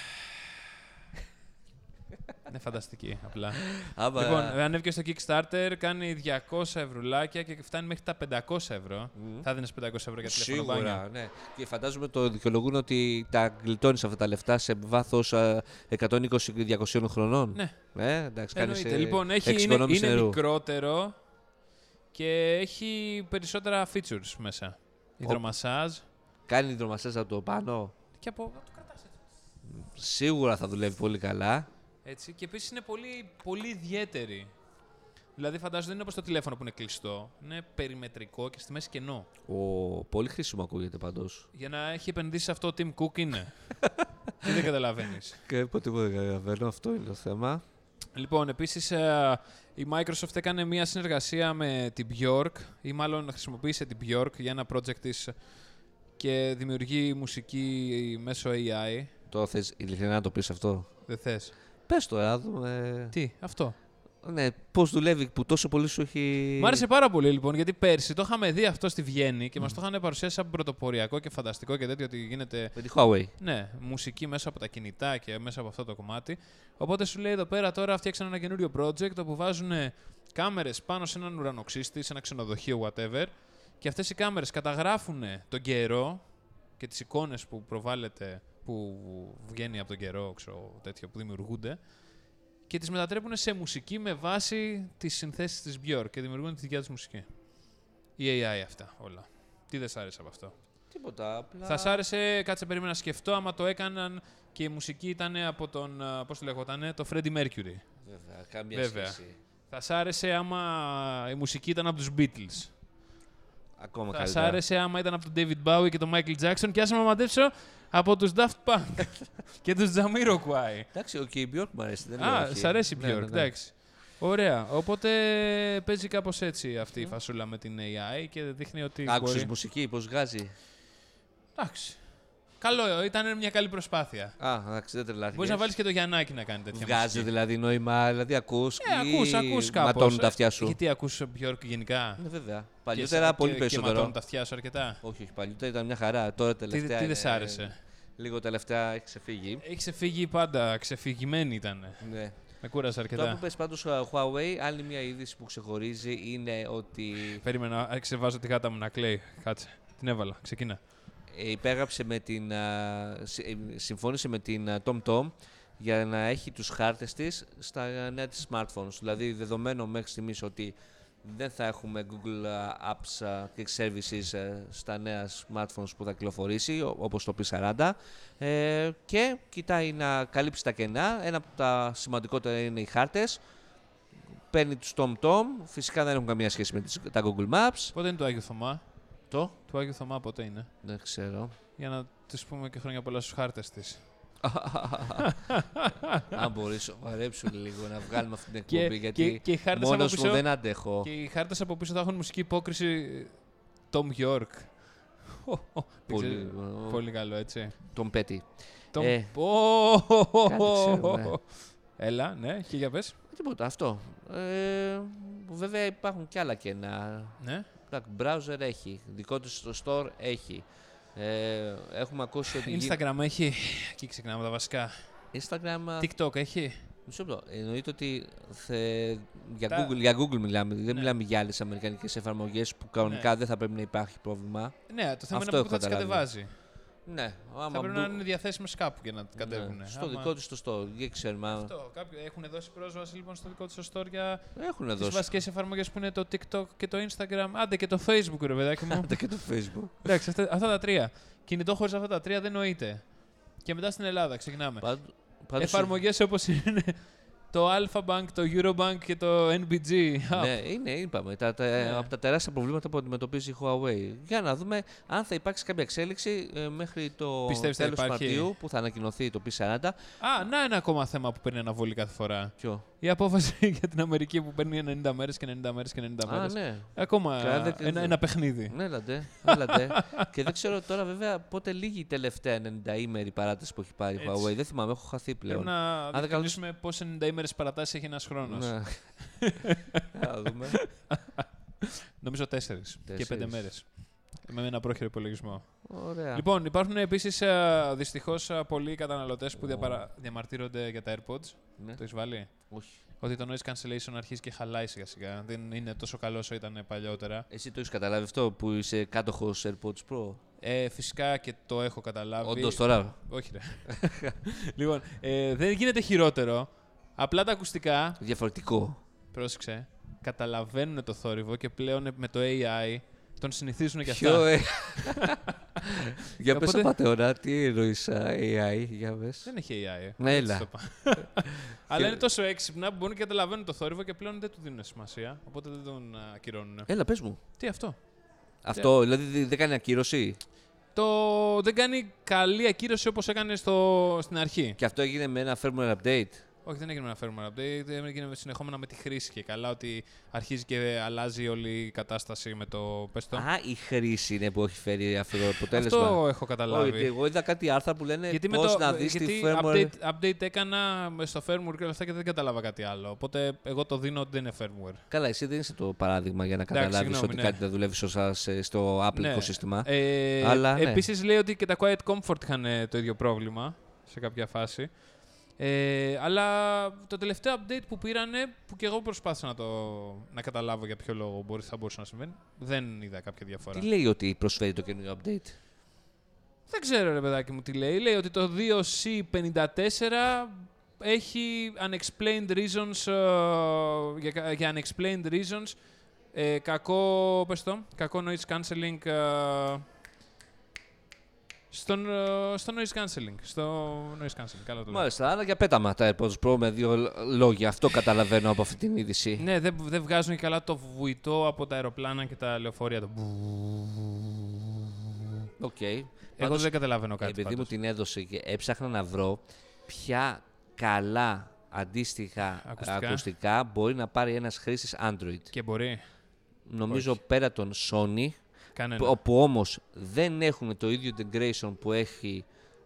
Είναι φανταστική απλά. Άμα... Λοιπόν, ανέβηκε στο Kickstarter, κάνει διακόσια ευρουλάκια και φτάνει μέχρι τα πεντακόσια ευρώ. Μμ. Θα δίνεις πεντακόσια ευρώ για τηλέφωνο μπάνιο. Σίγουρα, ναι. Και φαντάζομαι το δικαιολογούν ότι τα γλιτώνεις αυτά τα λεφτά σε βάθος α, εκατόν είκοσι με διακόσια χρονών. Ναι. Ε, εντάξει, κάνεις Εννοείται. ε, Λοιπόν, έχει, είναι, εξοικονόμηση είναι νερού. μικρότερο και έχει περισσότερα features μέσα. Υδρομασάζ Κάνει υδρομασάζ από το πάνω. και από... το κρατάς έτσι. Σίγουρα θα δουλεύει πολύ καλά. έτσι. Και επίσης είναι πολύ, πολύ ιδιαίτερη. Δηλαδή φαντάζομαι δεν είναι όπως το τηλέφωνο που είναι κλειστό. Είναι περιμετρικό και στη μέση κενό. Ο... Πολύ χρήσιμο ακούγεται πάντως. Για να έχει επενδύσει σε αυτό ο Tim Cook είναι. Τι δεν καταλαβαίνεις. Και ποτέ δεν καταλαβαίνω, αυτό είναι το θέμα. Λοιπόν, επίσης ε, η Microsoft έκανε μια συνεργασία με την Bjork ή μάλλον χρησιμοποίησε την Bjork για ένα project της και δημιουργεί μουσική μέσω έι άι. Το θες ειλικρινά να το πεις αυτό. Δεν θες. Πες το, να δούμε. Τι, αυτό. Ναι, πώς δουλεύει που τόσο πολύ σου έχει... Μ' άρεσε πάρα πολύ λοιπόν γιατί πέρσι το είχαμε δει αυτό στη Βιέννη και μας το είχαν παρουσιάσει σαν πρωτοποριακό και φανταστικό και τέτοιο ότι γίνεται Με τη Huawei. ναι, μουσική μέσα από τα κινητά και μέσα από αυτό το κομμάτι. Οπότε σου λέει εδώ πέρα τώρα φτιάξαν ένα καινούριο project όπου βάζουν κάμερες πάνω σε έναν ουρανοξύστη, σε ένα ξενοδοχείο, whatever. Και αυτές οι κάμερες καταγράφουν τον καιρό και τις εικόνες που προβάλλεται, που βγαίνει από τον καιρό, ξέρω, τέτοιο που δημιουργούνται. Και τις μετατρέπουν σε μουσική με βάση τις συνθέσεις της Björk και δημιουργούν τη δικιά τους μουσική. Η έι άι αυτά όλα. Τι δεν σ' άρεσε από αυτό? Τίποτα, απλά... Θα σ' άρεσε, κάτσε περίμενα να σκεφτώ, άμα το έκαναν και η μουσική ήταν από τον, πώς το λεγότανε, το Freddie Mercury. Βέβαια, καμία Βέβαια. σχέση. Θα σ' άρεσε άμα η μουσική ήταν από τους Beatles. Ακόμα Θα καλύτερα. σ' άρεσε άμα ήταν από τον David Bowie και τον Michael Jackson και άσε να μαντέψω από τους Daft Punk και τους Jamiroquai. Εντάξει, ο okay, Björk μου αρέσει. Δεν λέω Α, όχι. σ' αρέσει η Ναι, Björk, ναι, ναι. εντάξει. Ωραία. Οπότε παίζει κάπως έτσι αυτή η φασούλα με την έι άι και δείχνει ότι Άκουσες μπορεί... μουσική, πώς βγάζει. Εντάξει. Καλό, ήταν μια καλή προσπάθεια. Α, εντάξει, δεν τρελάθηκες. Μπορείς να βάλεις και το Γιαννάκι να κάνει τέτοια Βγάζει μουσική. δηλαδή νόημα, δηλαδή ακούς Ε, ακούς, ή ακούς κάπως. ματώνουν τα αυτιά σου. Γιατί ακούς Björk γενικά. Ναι, βέβαια. Και Παλιότερα σε- πολύ και, περισσότερο. Και ματώνουν τα αυτιά σου αρκετά. Όχι, όχι, παλιότερα ήταν μια χαρά. Τώρα Τι, τελευταία. τι δεν σ' είναι- άρεσε. Λίγο τελευταία έχει ξεφύγει. Έχει ξεφύγει πάντα, ξεφυγημένη ήταν. Ναι. Με κούρασε Τώρα που αρκετά. πες πάντως uh, Huawei, άλλη μια είδηση που ξεχωρίζει είναι ότι Περίμενα, ε, ξεβάζω τη γάτα μου να κλαίει. Κάτσε. Την έβαλα. Ξεκινά. ε, υπέγραψε με την, α, συ- ε, συμφώνησε με την α, TomTom για να έχει τους χάρτες της στα ε, νέα της smartphones. Δηλαδή, δεδομένο μέχρι στιγμής ότι δεν θα έχουμε Google α, Apps α, και Services ε, στα νέα smartphones που θα κυκλοφορήσει, ο- όπως το πι σαράντα, ε, και κοιτάει να καλύψει τα κενά. Ένα από τα σημαντικότερα είναι οι χάρτες. Παίρνει τους TomTom, φυσικά δεν έχουν καμία σχέση με τις, τα Google Maps. Πότε είναι το Άγιο Θωμά. Το, Το Άγιο Θωμά πότε είναι. δεν ξέρω. Για να τους πούμε και χρόνια πολλά στους χάρτες της. Αν μπορείς, σοβαρέψου λίγο να βγάλουμε αυτή την Και- εκπομπή, γιατί και- και οι χάρτες από μόνος μου πίσω- δεν αντέχω. Και οι χάρτες από πίσω θα έχουν μουσική υπόκριση Tom York. Δεν Πολύ, ξέρω, ο- πολύ καλό, έτσι. Τον Πέτη. Tom... Ε, Ω, κάτι ξέρουμε. Έλα, ναι, και για πες. Τίποτα, αυτό. Ε, βέβαια υπάρχουν κι άλλα κενά. Ναι. Εντάξει, browser έχει, δικό του στο store έχει. Ε, έχουμε ακούσει ότι... γι- Instagram έχει. Εκεί ξεκινάμε τα βασικά. Instagram... TikTok έχει. Μισό λεπτό. Εννοείται ότι θε... για, Τα- Google, για Google μιλάμε. Δεν Ναι. μιλάμε για άλλες αμερικανικές εφαρμογές που κανονικά Ναι. δεν θα πρέπει να υπάρχει πρόβλημα. Ναι, το θέμα Αυτό είναι που έχω θα τις καταλάβει. κατεβάζει. Ναι, άμα Θα πρέπει μπου- να είναι διαθέσιμες κάπου για να τις κατέβουν. ναι, στο δικό του το store. Δεν ξέρουμε. αν- Αυτό. Κάποιοι έχουν δώσει πρόσβαση λοιπόν στο δικό του store για Έχουν τις δώσει. βασικές εφαρμογές που είναι το TikTok και το Instagram. Άντε και το Facebook, ρε παιδάκι μου. Άντε και το Facebook. Εντάξει, αυτά, αυτά τα τρία. Κινητό χωρίς αυτά τα τρία δεν νοείται. Και μετά στην Ελλάδα ξεκινάμε. Πάντ- πάντως- Εφαρμογές όπως είναι το Alpha Bank, το Eurobank και το εν μπι τζι. Ναι, είναι, είπαμε. Τα, τα, Ναι. Από τα τεράστια προβλήματα που αντιμετωπίζει η Huawei. Για να δούμε αν θα υπάρξει κάποια εξέλιξη ε, μέχρι το Πιστεύεις θα τέλος υπάρχει? Μαρτίου που θα ανακοινωθεί το πι σαράντα. Α, να ένα ακόμα θέμα που παίρνει αναβολή κάθε φορά. Ποιο? Η απόφαση για την Αμερική που παίρνει ενενήντα μέρες και ενενήντα μέρες και ενενήντα Α, μέρες. ναι. Ακόμα Καλά, δεν- ένα, ένα παιχνίδι. Ναι, έλατε. έλατε. Και δεν ξέρω τώρα βέβαια πότε λύγει η τελευταία ενενήντα ημέρη παράταση που έχει πάρει η Έτσι. Huawei. Δεν θυμάμαι, έχω χαθεί πλέον. Πρέπει να δεν κάνω- διευκρινίσουμε πόσες ενενήντα ημέρες παρατάσεις έχει ένας χρόνος. Ναι. Να δούμε. Νομίζω τέσσερις και Τέσσερις. πέντε μέρες. Με ένα πρόχειρο υπολογισμό. Ωραία. Λοιπόν, υπάρχουν επίσης δυστυχώς πολλοί καταναλωτές που διαπαρα... διαμαρτύρονται για τα AirPods. Ναι. Το έχεις βάλει? Όχι. Ότι το noise cancellation αρχίζει και χαλάει σιγά σιγά. Δεν είναι τόσο καλό όσο ήταν παλιότερα. Εσύ το έχει καταλάβει αυτό που είσαι κάτοχος AirPods Pro. Ε, φυσικά και το έχω καταλάβει. Όντως τώρα. Όχι ρε. Λοιπόν, ε, δεν γίνεται χειρότερο. Απλά τα ακουστικά, Διαφορετικό. πρόσεξε, καταλαβαίνουν το θόρυβο και πλέον με το έι άι τον συνηθίζουν και Ποιο, αυτά. ε... Για πες Οπότε- απατεώνα, τι εννοείς α, έι άι, για πες. Δεν έχει έι άι. ε. Ναι, Έτσι έλα. το είπα. Αλλά είναι τόσο έξυπνα που μπορούν και καταλαβαίνουν το θόρυβο και πλέον δεν του δίνουν σημασία. Οπότε δεν τον α, ακυρώνουν. Έλα, πες μου. Τι αυτό. Αυτό, δηλαδή δεν- δεν κάνει ακύρωση. Το δεν κάνει καλή ακύρωση όπως έκανε στο... στην αρχή. Και αυτό έγινε με ένα firmware update. Όχι, δεν έγινε με ένα firmware update, έγινε συνεχόμενα με τη χρήση και καλά ότι αρχίζει και αλλάζει όλη η κατάσταση με το πες το. Α, η χρήση είναι που έχει φέρει αυτό το αποτέλεσμα. Αυτό έχω Όχι, καταλάβει. εγώ είδα κάτι άρθρα που λένε Γιατί, με πώς το, να δεις γιατί τη firmware. update, update έκανα στο firmware και όλα αυτά και δεν κατάλαβα κάτι άλλο. Οπότε εγώ το δίνω ότι δεν είναι firmware. Καλά, εσύ δεν είσαι το παράδειγμα για να Εντάξει, καταλάβεις συγγνώμη, ότι ναι. κάτι δεν δουλεύει σωστά σε- στο Apple Ναι. οικοσύστημα. Ε, Αλλά, ναι. Επίσης λέει ότι και τα Quiet Comfort είχαν ε, το ίδιο πρόβλημα σε κάποια φάση. Ε, αλλά το τελευταίο update που πήρανε, που και εγώ προσπάθησα να, το, να καταλάβω για ποιο λόγο μπορεί, θα μπορούσε να συμβαίνει, δεν είδα κάποια διαφορά. Τι λέει ότι προσφέρει το καινούριο update. Δεν ξέρω ρε παιδάκι μου τι λέει. Λέει ότι το δύο σι πενήντα τέσσερα έχει unexplained reasons, ε, για, για unexplained reasons, ε, κακό, πες το, κακό noise cancelling ε, Στον, uh, στο noise cancelling. Στο noise cancelling, καλά το λέω. Μάλιστα, αλλά για πέταμα τα AirPods Pro με δύο λόγια. Αυτό καταλαβαίνω από αυτή την είδηση. Ναι, δεν, δεν βγάζουν και καλά το βουητό από τα αεροπλάνα και τα λεωφορεία. Το... Okay. Εγώ Πάντως, δεν καταλαβαίνω κάτι. επειδή πάντως. μου την έδωσε και έψαχνα να βρω ποια καλά αντίστοιχα Ακουστικά. ακουστικά, μπορεί να πάρει ένας χρήστης Android. Και μπορεί. Νομίζω Όχι. πέρα των Sony, Κανένα. όπου όμως δεν έχουν το ίδιο integration που έχει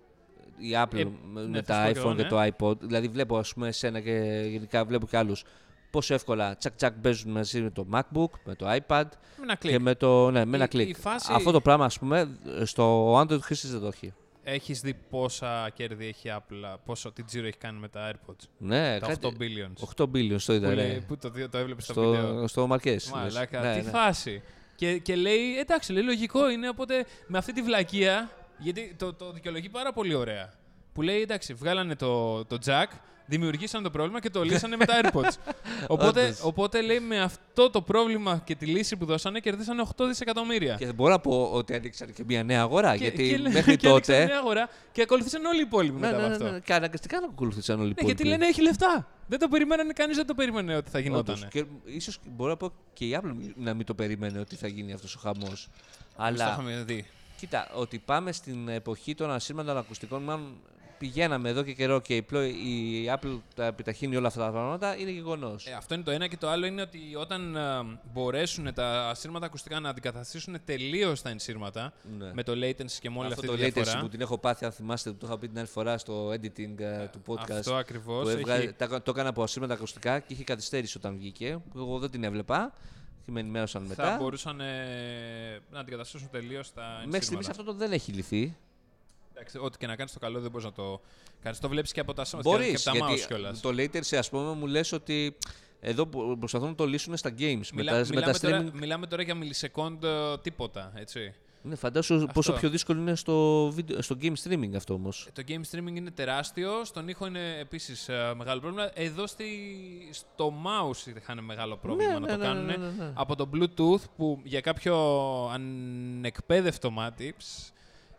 η Apple Ε, με ναι, τα θα σου πω iPhone και και εγώ, το iPod. Δηλαδή βλέπω ας πούμε εσένα και γενικά βλέπω και άλλους πόσο εύκολα τσακ τσακ παίζουν μαζί με το MacBook, με το iPad Με ένα κλικ. και με, το, ναι, με ένα Η- κλικ. η φάση- Αυτό το πράγμα ας πούμε στο Android χρήστης δεν το έχει. Έχεις δει πόσα κέρδη έχει η Apple, πόσο τι τζίρο έχει κάνει με τα AirPods. Ναι, Τα κάτι- οκτώ billions. οκτώ billion το είδα. Που, ναι. λέει, που το, το έβλεπες στο, βίντεο. Στο, στο Marquez. Μαλάκα, λες. Ναι, τι ναι. φάση. Και, και λέει, εντάξει, λέει, λογικό είναι, οπότε με αυτή τη βλακεία, γιατί το, το δικαιολογεί πάρα πολύ ωραία. Που λέει, εντάξει, βγάλανε το, το jack, δημιουργήσαν το πρόβλημα και το λύσανε με τα AirPods. οπότε, Όντως. οπότε λέει, με αυτό το πρόβλημα και τη λύση που δώσανε, κερδίσανε οκτώ δισεκατομμύρια. Και μπορώ να πω ότι ανοίξαν και μια νέα αγορά. Και- γιατί και λένε- μέχρι και ανοίξαν τότε. μια αγορά και ακολουθήσαν όλοι οι υπόλοιποι Ναι, μετά ναι, από ναι, αυτό. ναι, και αναγκαστικά να ακολουθήσαν όλοι οι Ναι, υπόλοιποι. γιατί λένε έχει λεφτά. Δεν το περιμένανε, κανείς δεν το περίμενε ότι θα γινόταν. Όντως. Και ίσως μπορώ να πω και η Apple να μην το περίμενε ότι θα γίνει αυτός ο χαμός. Εμείς το Αλλά είχαμε δει. κοίτα, ότι πάμε στην εποχή των ασύρματων ακουστικών, μάλλον πηγαίναμε εδώ και καιρό και η, πλο- η Apple τα επιταχύνει όλα αυτά τα πράγματα, είναι γεγονός. Ε, αυτό είναι το ένα και το άλλο είναι ότι όταν α, μπορέσουν τα ασύρματα ακουστικά να αντικαταστήσουν τελείως τα ενσύρματα Ναι. με το latency και με όλη Αυτό αυτή το τη latency διαφορά. που την έχω πάθει, αν θυμάστε, που το είχα πει την άλλη φορά στο editing ε, του podcast. Αυτό ακριβώς. Που έβγα- έχει... τα- το έκανα από ασύρματα ακουστικά και είχε καθυστέρηση όταν βγήκε. Που εγώ δεν την έβλεπα και με ενημέρωσαν Θα μετά. μπορούσαν ε, να αντικαταστήσουν τελείως τα ενσύρματα. Μέχρι στιγμής αυτό το δεν έχει λυθεί. Εντάξει, ό,τι και να κάνεις το καλό δεν μπορείς να το κάνεις. Το βλέπεις και από τα, και Μπορείς, από τα mouse γιατί κιόλας. το latency, ας πούμε, μου λες ότι εδώ μπο- προσπαθούν να το λύσουν στα games. Μιλά, με τα, με μιλάμε, τα τώρα, streaming. μιλάμε τώρα για μιλισεκόντ ε, τίποτα, έτσι. Ναι, φαντάσου πόσο Αυτό. πιο δύσκολο είναι στο, video, στο game streaming αυτό όμως. Το game streaming είναι τεράστιο, στον ήχο είναι επίσης ε, μεγάλο πρόβλημα. Εδώ στη, στο mouse είχαν μεγάλο πρόβλημα Ναι, να ναι, το ναι, κάνουν. ναι, ναι, ναι. Από το Bluetooth που για κάποιο ανεκπαίδευτο μάτιψ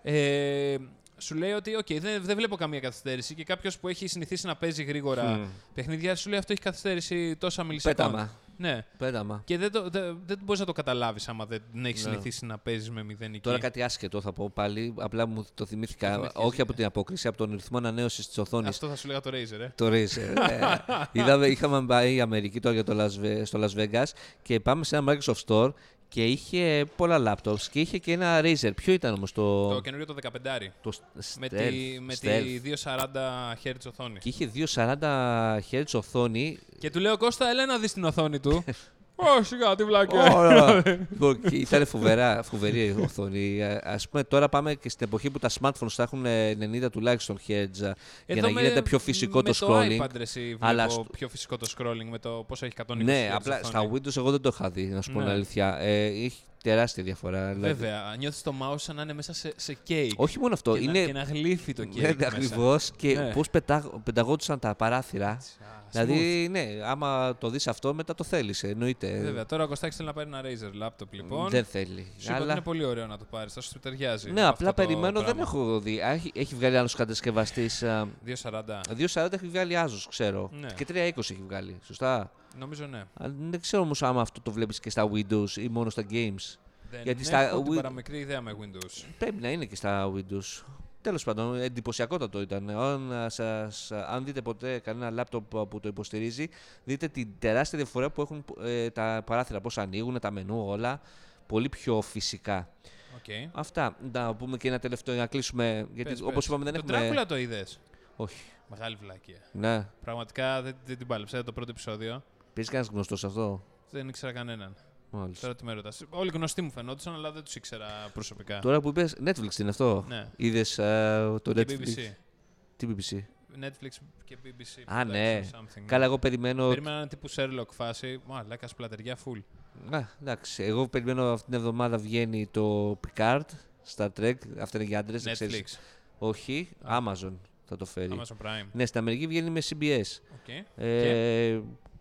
ε, σου λέει ότι okay, δεν, δεν βλέπω καμία καθυστέρηση και κάποιο που έχει συνηθίσει να παίζει γρήγορα Μμμ. παιχνίδια σου λέει αυτό έχει καθυστέρηση τόσα μιλισεκόντ. Πέταμα. Ναι. Πέταμα. Και δεν, το, δεν, δεν μπορείς να το καταλάβεις άμα δεν έχει Ναι. συνηθίσει να παίζεις με μηδενική. Τώρα κάτι άσχετο θα πω πάλι, απλά μου το θυμήθηκα. Το θυμήθηκες, Όχι ναι. από την απόκριση, από τον ρυθμό ανανέωση τη οθόνη. Αυτό θα σου λέγα το Razer, ε. Το Razer. ε. Είδαμε, είχαμε πάει Αμερική τώρα για το Las Ve- στο Las Vegas και πάμε σε ένα Microsoft Store και είχε πολλά laptops και είχε και ένα Razer. Ποιο ήταν όμως το. Το καινούριο το δεκαπέντε. το Με Stealth, τη, με τη Stealth. διακόσια σαράντα χερτζ οθόνη. Και είχε διακόσια σαράντα χερτζ οθόνη. Και του λέω Κώστα, έλα να δεις την οθόνη του. Ω, σιγά, τι βλάκια. Ωραία. Λοιπόν, και ήταν φοβερά, φοβερή η οθόνη. Α πούμε, τώρα πάμε και στην εποχή που τα smartphones θα έχουν ενενήντα τουλάχιστον hertz για Εδώ να με- γίνεται πιο φυσικό με το scrolling. iPad, ρε, εσύ, βλέπω Αλλά στο- πιο φυσικό το scrolling με το πόσο έχει εκατόν είκοσι Ναι, χερτζ απλά οθόνη. στα Windows εγώ δεν το είχα δει, να σου πω Ναι. την αλήθεια. Ε, έχει τεράστια διαφορά. δηλαδή. Βέβαια, νιώθεις το mouse σαν να είναι μέσα σε, σε cake. Όχι μόνο αυτό, και, είναι. να, και να γλύφει το cake Ναι, μέσα. ακριβώς. Και Ναι. πώς πετά, πενταγόντουσαν τα παράθυρα. Α, Δηλαδή, ναι, άμα το δεις αυτό, μετά το θέλεις, εννοείται. Βέβαια, τώρα ο Κωστάκης θέλει να πάρει ένα Razer laptop λοιπόν. Δεν θέλει. Σου είπα ότι είναι πολύ ωραίο να το πάρεις, θα σου ταιριάζει. Ναι, αυτό απλά το περιμένω, δεν πράγμα. έχω δει. Α, Έχει, έχει βγάλει άλλος κατασκευαστής. α, διακόσια σαράντα. διακόσια σαράντα έχει βγάλει Asus, ξέρω. Ναι. Και τριακόσια είκοσι έχει βγάλει. Σωστά. Νομίζω ναι. Α, Δεν ξέρω όμως άμα αυτό το βλέπεις και στα Windows ή μόνο στα games. Δεν Γιατί στα έχω την Win- παραμικρή ιδέα με Windows. Πρέπει να είναι και στα Windows. Τέλος πάντων, εντυπωσιακότατο ήταν. Αν, σας, αν δείτε ποτέ κανένα λάπτοπ που το υποστηρίζει, δείτε την τεράστια διαφορά που έχουν ε, τα παράθυρα, πώς ανοίγουν, τα μενού, όλα. Πολύ πιο φυσικά. Okay. Αυτά. Να πούμε και ένα τελευταίο για να κλείσουμε. Γιατί Πες, όπως πες. είπαμε δεν το έχουμε. Dracula το είδες. Όχι. Μεγάλη βλακία. Ναι. Πραγματικά δεν, δεν την πάλεψα. Είδα το πρώτο επεισόδιο. Παίζει κανένα γνωστό αυτό. Δεν ήξερα κανέναν. Μάλιστα. Τώρα τι με ρωτάς. Όλοι γνωστοί μου φαινόντουσαν, αλλά δεν τους ήξερα προσωπικά. Τώρα που είπες Netflix είναι αυτό. Ναι. Είδες ε, το Και Netflix. μπι μπι σι. Τι μπι μπι σι. Netflix και μπι μπι σι. Α, ναι. Something. Καλά, εγώ περιμένω. Περίμενα ένα τύπου Sherlock φάση. Μα, λέκα σπλατεριά full. Α, εντάξει. Εγώ περιμένω αυτήν την εβδομάδα βγαίνει το Picard, Star Trek. Αυτά είναι για άντρες. Netflix. Όχι, Amazon θα το φέρει. Amazon Prime. Ναι, στην Αμερική βγαίνει με σι μπι ες. Okay. Ε,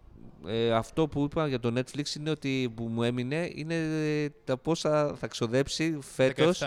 ε, αυτό που είπα για το Netflix είναι ότι που μου έμεινε είναι τα πόσα θα ξοδέψει φέτος. δεκαεπτά.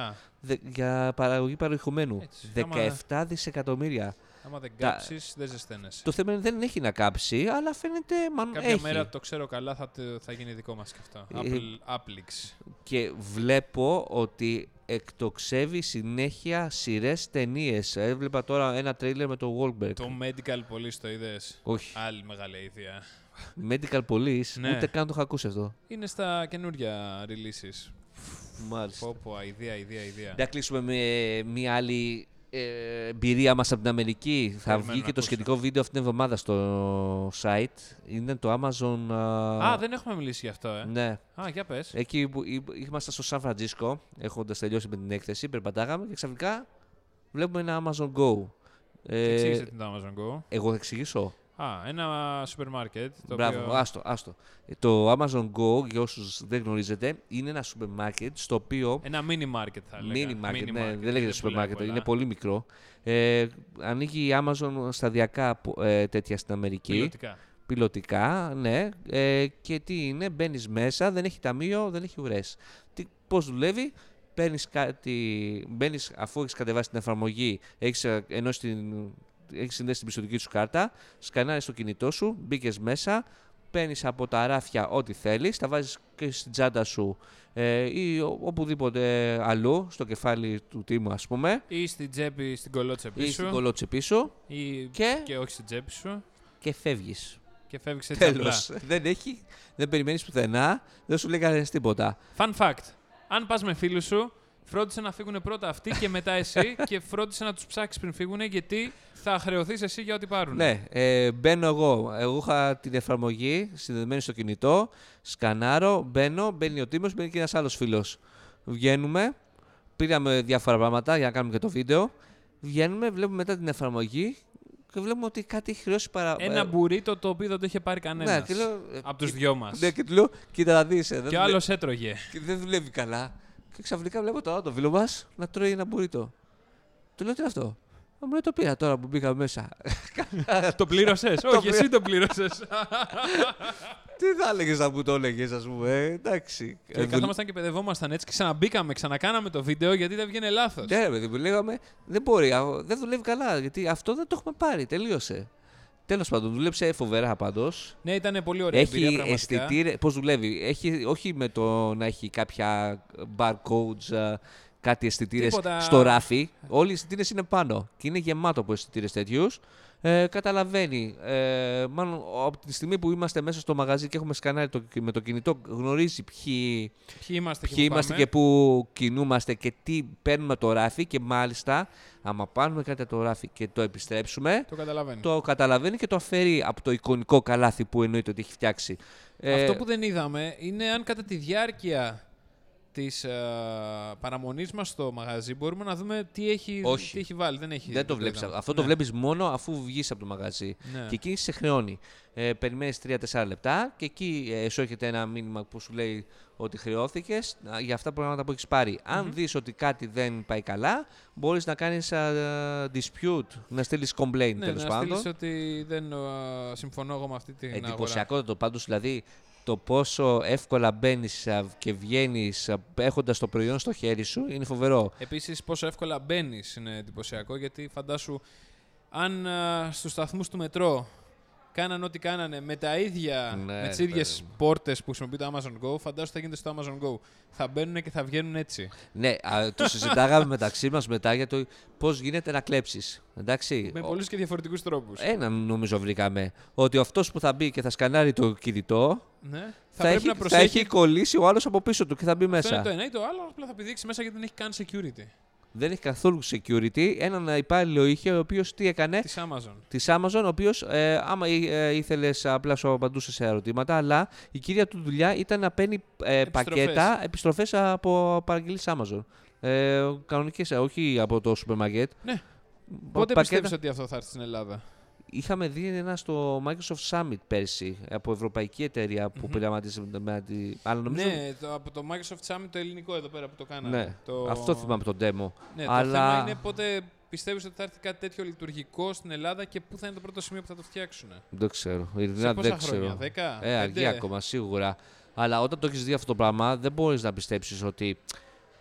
δε, για παραγωγή περιεχομένου. Έτσι, δεκαεπτά δισεκατομμύρια. Άμα δεν κάψεις, δεν ζεσταίνεσαι. Το θέμα δεν έχει να κάψει, αλλά φαίνεται μάλλον Κάποια έχει. μέρα το ξέρω καλά, θα, θα γίνει δικό μας και αυτό. Ε, Apple, Applix. Και βλέπω ότι εκτοξεύει συνέχεια σειρές ταινίες. Έβλεπα τώρα ένα τρέιλερ με το Wahlberg. Το Medical Police το είδες? Όχι. Άλλη μεγάλη ιδέα. Medical Police, Ναι. ούτε καν το είχα ακούσει αυτό. Είναι στα καινούργια releases. Μάλιστα. Πω πω, ιδέα, ιδέα, ιδέα. Να κλείσουμε με μια άλλη ε, εμπειρία μας από την Αμερική. Θα Περιμένω βγει να και το ακούσω. σχετικό βίντεο αυτήν την εβδομάδα στο site. Είναι το Amazon... Α, δεν έχουμε μιλήσει γι' αυτό, ε. Ναι. Α, για πες. Εκεί που εί- ήμασταν στο Σαν Φραντζίσκο, έχοντας τελειώσει με την έκθεση, περπατάγαμε και ξαφνικά βλέπουμε ένα Amazon Go. Και Ε, εξήγησε την Amazon Go. εγώ θα εξηγήσω. Α, ένα σούπερ μάρκετ. Το Μπράβο, οποίο... άστο, άστο. Ε, Το Amazon Go, για όσους δεν γνωρίζετε, είναι ένα σούπερ μάρκετ στο οποίο... Ένα mini market θα λέγαμε. Mini market, Mini ναι, market, δεν λέγεται σούπερ πουλάει μάρκετ, πολλά. είναι πολύ μικρό. Ε, ανοίγει η Amazon σταδιακά ε, τέτοια στην Αμερική. Πιλωτικά. Πιλωτικά, ναι. Ε, και τι είναι, μπαίνεις μέσα, δεν έχει ταμείο, δεν έχει ουρές. Τι, πώς δουλεύει, παίρνεις κάτι, μπαίνεις αφού έχεις κατεβάσει την εφαρμογή, έχεις, ε, ενώσει την, έχεις συνδέσει την πιστωτική σου κάρτα, σκανάρεις το κινητό σου, μπήκες μέσα, παίρνεις από τα ράφια ό,τι θέλεις, τα βάζεις και στην τσάντα σου ε, ή ο- οπουδήποτε αλλού, στο κεφάλι του τίμου ας πούμε, Ή στην τσέπη, στην κολότσεπη ή σου. στην κολότσε πίσω Ή και, και όχι στην τσέπη σου. και φεύγεις. Και φεύγεις έτσι απλά. Τέλος. δεν έχει, δεν περιμένεις πουθενά, δεν σου λέει κανένας τίποτα. Fun fact. Αν πας με φίλους σου, φρόντισε να φύγουν πρώτα αυτοί και μετά εσύ και φρόντισε να τους ψάξεις πριν φύγουν, γιατί θα χρεωθείς εσύ για ό,τι πάρουν. Ναι, ε, μπαίνω εγώ. Εγώ είχα την εφαρμογή συνδεδεμένη στο κινητό, σκανάρω, μπαίνω, μπαίνει ο Τίμος, μπαίνει και ένας άλλος φίλος. Βγαίνουμε, πήραμε διάφορα πράγματα για να κάνουμε και το βίντεο. Βγαίνουμε, βλέπουμε μετά την εφαρμογή και βλέπουμε ότι κάτι έχει χρεώσει παρα... Ένα ε, μπουρίτο το οποίο δεν το είχε πάρει κανένας. Ναι, και λέω, ε, από τους και- δυο μας. Ναι, και του λέω, κοίτα να δεις, ε, δεν, Και ο δουλε- άλλος έτρωγε. και δεν δουλεύει καλά. Και ξαφνικά βλέπω το άλλο το φίλο μας να τρώει ένα μπουρίτο. Του λέω, τι είναι αυτό. Μου λέει, το πήρα τώρα που μπήκα μέσα. Το πλήρωσες? Όχι, εσύ το πλήρωσες. Τι θα έλεγες να μου το έλεγες, ας πούμε, ε, εντάξει. Και Ε, δουλ- καθόμασταν και παιδευόμασταν έτσι και ξαναμπήκαμε, ξανακάναμε το βίντεο γιατί δεν βγαίνει λάθος. Ναι, ρε παιδί μου, λέγαμε, δεν μπορεί, α, δεν δουλεύει καλά, γιατί αυτό δεν το έχουμε πάρει, τελείωσε. Τέλος πάντων, δούλεψε φοβερά πάντως. Ναι, ήταν πολύ ωραία εμπειρία Έχει πραγματικά. αισθητήρε, πώς δουλεύει, έχει, όχι με το να έχει κάποια barcodes, α, κάτι αισθητήρες Τίποτα. στο ράφι. Όλοι οι αισθητήρες είναι πάνω και είναι γεμάτο από αισθητήρες τέτοιους. Ε, καταλαβαίνει. Ε, μάλλον από τη στιγμή που είμαστε μέσα στο μαγαζί και έχουμε σκανάρει το, με το κινητό, γνωρίζει ποιοι, Ποιοι είμαστε και ποιοι πού είμαστε πάμε. και πού κινούμαστε και τι παίρνουμε το ράφι. Και μάλιστα, άμα πάρουμε κάτι από το ράφι και το επιστρέψουμε, Το καταλαβαίνει. το καταλαβαίνει και το αφαιρεί από το εικονικό καλάθι που εννοείται ότι έχει φτιάξει. Ε, Αυτό που δεν είδαμε είναι αν κατά τη διάρκεια της ε, παραμονής μας στο μαγαζί μπορούμε να δούμε τι έχει, Όχι. τι έχει βάλει. Δεν, έχει, δεν το βλέπεις. είδαμε. Αυτό Ναι. το βλέπεις μόνο αφού βγεις από το μαγαζί. Ναι. Και εκείνη σε χρεώνει. Ε, περιμένεις τρία τέσσερα λεπτά και εκεί ε, σου έρχεται ένα μήνυμα που σου λέει ότι χρεώθηκες α, για αυτά τα πράγματα που έχεις πάρει. Αν δεις ότι κάτι δεν πάει καλά, μπορείς να κάνεις α, dispute, να στείλεις complaint Ναι, τέλος να πάντων. στείλεις ότι δεν ε, συμφωνώ εγώ με αυτή την αγορά. Εντυπωσιακό το πάντως, δηλαδή το πόσο εύκολα μπαίνεις α, και βγαίνεις α, έχοντας το προϊόν στο χέρι σου είναι φοβερό. Επίσης, πόσο εύκολα μπαίνει είναι εντυπωσιακό, γιατί φαντάσου αν α, στους σταθμούς του μετρό κάναν ό,τι κάνανε με τα ίδια, Ναι, με τις ρε ίδιες παιδί μου. πόρτες που χρησιμοποιεί το Amazon Go, φαντάσου θα γίνεται στο Amazon Go. Θα μπαίνουν και θα βγαίνουν έτσι. Ναι, α, το συζητάγαμε μεταξύ μας μετά για το πώς γίνεται να κλέψεις. Εντάξει. Με Ο- πολλούς και διαφορετικούς τρόπους. Έναν νομίζω βρήκαμε. Ότι αυτός που θα μπει και θα σκανάρει το κινητό Ναι. Θα, θα, πρέπει έχει, να θα προσέχει. έχει κολλήσει ο άλλος από πίσω του και θα μπει Αυτό είναι μέσα. το ένα ή το άλλο, απλά θα πηδήξει μέσα γιατί δεν έχει καν security. Δεν έχει καθόλου security. Έναν υπάλληλο είχε, ο οποίος τι έκανε. Της Amazon. Της Amazon, ο οποίος ε, άμα ή- ε, ήθελες απλά σου απαντούσε σε ερωτήματα, αλλά η κύρια του δουλειά ήταν να παίρνει ε, Επιστροφές. πακέτα, επιστροφές από παραγγελίες Amazon. Ε, κανονικές, ε, όχι από το σούπερ μάρκετ. Ναι. Πα- Πότε πακέτα- πιστεύεις ότι αυτό θα έρθει στην Ελλάδα? Είχαμε δει ένα στο Microsoft Summit πέρσι από ευρωπαϊκή εταιρεία που πειραματίζεται με τη. Αλλά νομίζω. Ναι, το, από το Microsoft Summit το ελληνικό εδώ πέρα που το κάναμε. Ναι, Το... αυτό θυμάμαι το demo. Ναι, Αλλά- το θέμα είναι πότε πιστεύεις ότι θα έρθει κάτι τέτοιο λειτουργικό στην Ελλάδα και πού θα είναι το πρώτο σημείο που θα το φτιάξουν. Δεν ξέρω. Ειλικρινά Σε πόσα δεν ξέρω. χρόνια, δέκα, Ε, αργεί πέντε? ακόμα, σίγουρα. Αλλά όταν το έχει δει αυτό το πράγμα, δεν μπορεί να πιστέψει ότι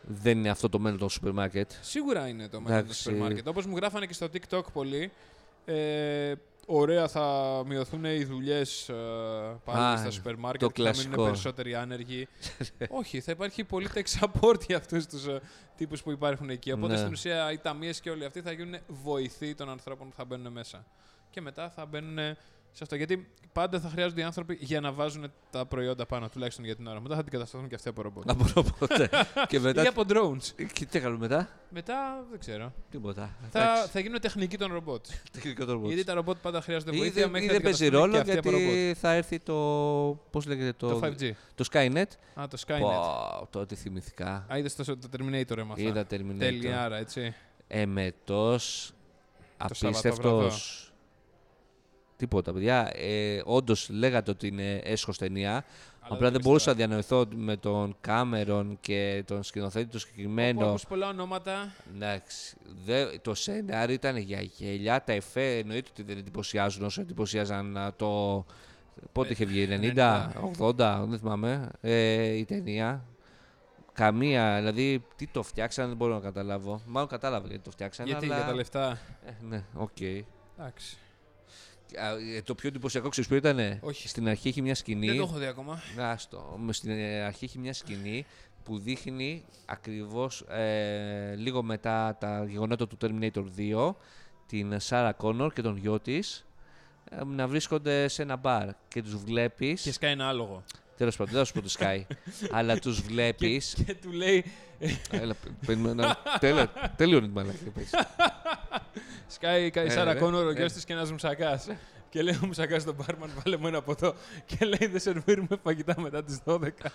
δεν είναι αυτό το μέλλον των σούπερ μάρκετ. Σίγουρα είναι το μέλλον του Εντάξει. σούπερ μάρκετ. Όπως μου γράφανε και στο TikTok πολλοί, ε, ωραία θα μειωθούν οι δουλειές ε, πάλι Α, στα σούπερ μάρκετ το και θα κλασικό. μείνουν περισσότεροι άνεργοι. Όχι, θα υπάρχει πολύ tech support για αυτούς τους ε, τύπους που υπάρχουν εκεί. Οπότε Ναι. στην ουσία οι ταμείες και όλοι αυτοί θα γίνουν βοηθοί των ανθρώπων που θα μπαίνουν μέσα. Και μετά θα μπαίνουν σε αυτό. Γιατί πάντα θα χρειάζονται οι άνθρωποι για να βάζουν τα προϊόντα πάνω, τουλάχιστον για την ώρα. Μετά θα αντικατασταθούν και αυτοί από ρομπότ. Από ρομπότ. Και μετά. Ή από drones. Και τι έκαναν μετά. Μετά δεν ξέρω. Τίποτα. Θα, θα γίνουν τεχνικοί των ρομπότ. Τεχνικό τρόπο. Γιατί τα ρομπότ πάντα χρειάζονται Ή βοήθεια δεν, μέχρι ή να δεν παίζει αντικατασταθούν ρόλο και αυτοί από ρομπότ. γιατί θα έρθει το. Πώς λέγεται το. Το φάιβ τζι. Το Skynet. Α, το Skynet. Πω, τότε θυμηθήκα. Α, είδες το, το Terminator έμαθα. Είδα Terminator. Τελειάρα, έτσι. Εμετός. Σαββατόβραδο. Απίστευτος. Τίποτα, παιδιά. Ε, όντως λέγατε ότι είναι έσχος ταινία. Απλά δεν πίστευα. μπορούσα να διανοηθώ με τον Κάμερον και τον σκηνοθέτη του Όπου συγκεκριμένο. ακούς πολλά ονόματα. Εντάξει, δε, το σενάριο ήταν για γέλια. Τα εφέ εννοείται ότι δεν εντυπωσιάζουν όσο εντυπωσιάζαν α, το. Πότε Ε, είχε βγει, ενενήντα, ογδόντα, δεν θυμάμαι. Ε, η ταινία. Καμία, δηλαδή τι το φτιάξαν δεν μπορώ να καταλάβω. Μάλλον κατάλαβα γιατί το φτιάξαν. Γιατί αλλά... για τα λεφτά. Ε, ναι, οκ. Εντάξει. Α, ε, Το πιο εντυπωσιακό ξέρεις ποιο ήταν. Όχι. Στην αρχή έχει μια σκηνή. Δεν το έχω δει ακόμα. Άστο. Με Στην ε, αρχή έχει μια σκηνή που δείχνει ακριβώς ε, λίγο μετά τα γεγονότα του Terminator δύο την Σάρα Κόνορ και τον γιο της ε, να βρίσκονται σε ένα μπαρ και τους βλέπεις. Και σκάει ένα άλογο. Τέλος πάντων, δεν θα σου πω το Sky. Αλλά τους βλέπεις. Και του λέει. Έλα, περιμένω. Τέλεια, τελείωνε την μαλακία. πες. Σκάει η Σάρα ρε, Κόνορ, ο ε. γιος της και ένας μουσακάς. Και λέει ο μουσακάς στον μπάρμαν, βάλε μου ένα ποτό. Και λέει δεν σερβίρουμε φαγητά μετά τις δώδεκα.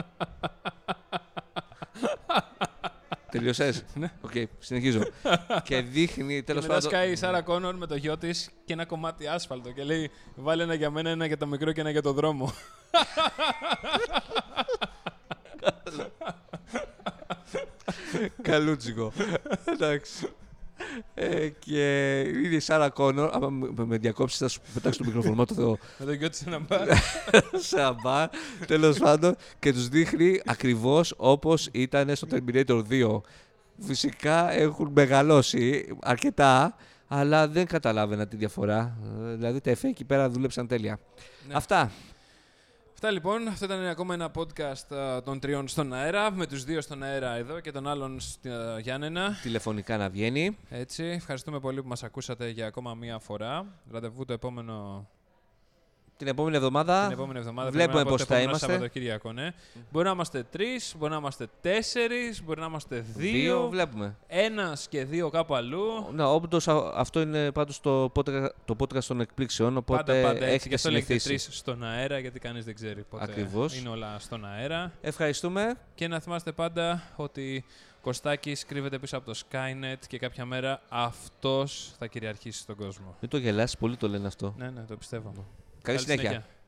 Τελειώσες. Ναι. Οκ, συνεχίζω. Και δείχνει Και τέλος μετά πάντων. σκάει η Σάρα Κόνορ με το γιο της και ένα κομμάτι άσφαλτο. Και λέει βάλε ένα για μένα, ένα για το μικρό και ένα για το δρόμο. Καλούτσικο. Εντάξει. Ε, και είναι η Σάρα Κόνορ. Άμα με, με διακόψει, θα σου πετάξω το μικρόφωνο. Το Θεό. Με το γιο της ένα μπαρ. Σε ένα μπαρ. Τέλος πάντων. Και τους δείχνει ακριβώς όπως ήταν στο Terminator δύο. Φυσικά έχουν μεγαλώσει αρκετά, αλλά δεν καταλάβαινα τη διαφορά. Ε, Δηλαδή τα εφέ εκεί πέρα δούλεψαν τέλεια. Ναι. Αυτά. Αυτά λοιπόν, αυτό ήταν ακόμα ένα podcast α, των τριών στον αέρα, με τους δύο στον αέρα εδώ και τον άλλον στη α, Γιάννενα. Τηλεφωνικά να βγαίνει. Έτσι, ευχαριστούμε πολύ που μας ακούσατε για ακόμα μία φορά. Ραντεβού το επόμενο, Την επόμενη εβδομάδα. την επόμενη εβδομάδα. Βλέπουμε πρέπει να πω πώς το θα επόμενο είμαστε. Σαββατοκύριακο, ναι. Μπορεί να είμαστε τρεις, μπορεί να είμαστε τέσσερις, μπορεί να είμαστε δύο. Δύο βλέπουμε. Ένας και δύο κάπου αλλού. Ναι, όντως α- αυτό είναι πάντως το podcast, το podcast των εκπλήξεων, οπότε Πάντα, πάντα έτσι. Γι' έχετε αυτό λέγεται συνηθίσει. τρεις στον αέρα, γιατί κανείς δεν ξέρει πότε Ακριβώς. είναι όλα στον αέρα. Ευχαριστούμε. Και να θυμάστε πάντα ότι Κωστάκης κρύβεται πίσω από το Skynet και κάποια μέρα αυτός θα κυριαρχήσει στον κόσμο. Μην το γελάσεις, πολύ το λένε αυτό. Ναι, ναι, το πιστεύω. Καλή συνέχεια.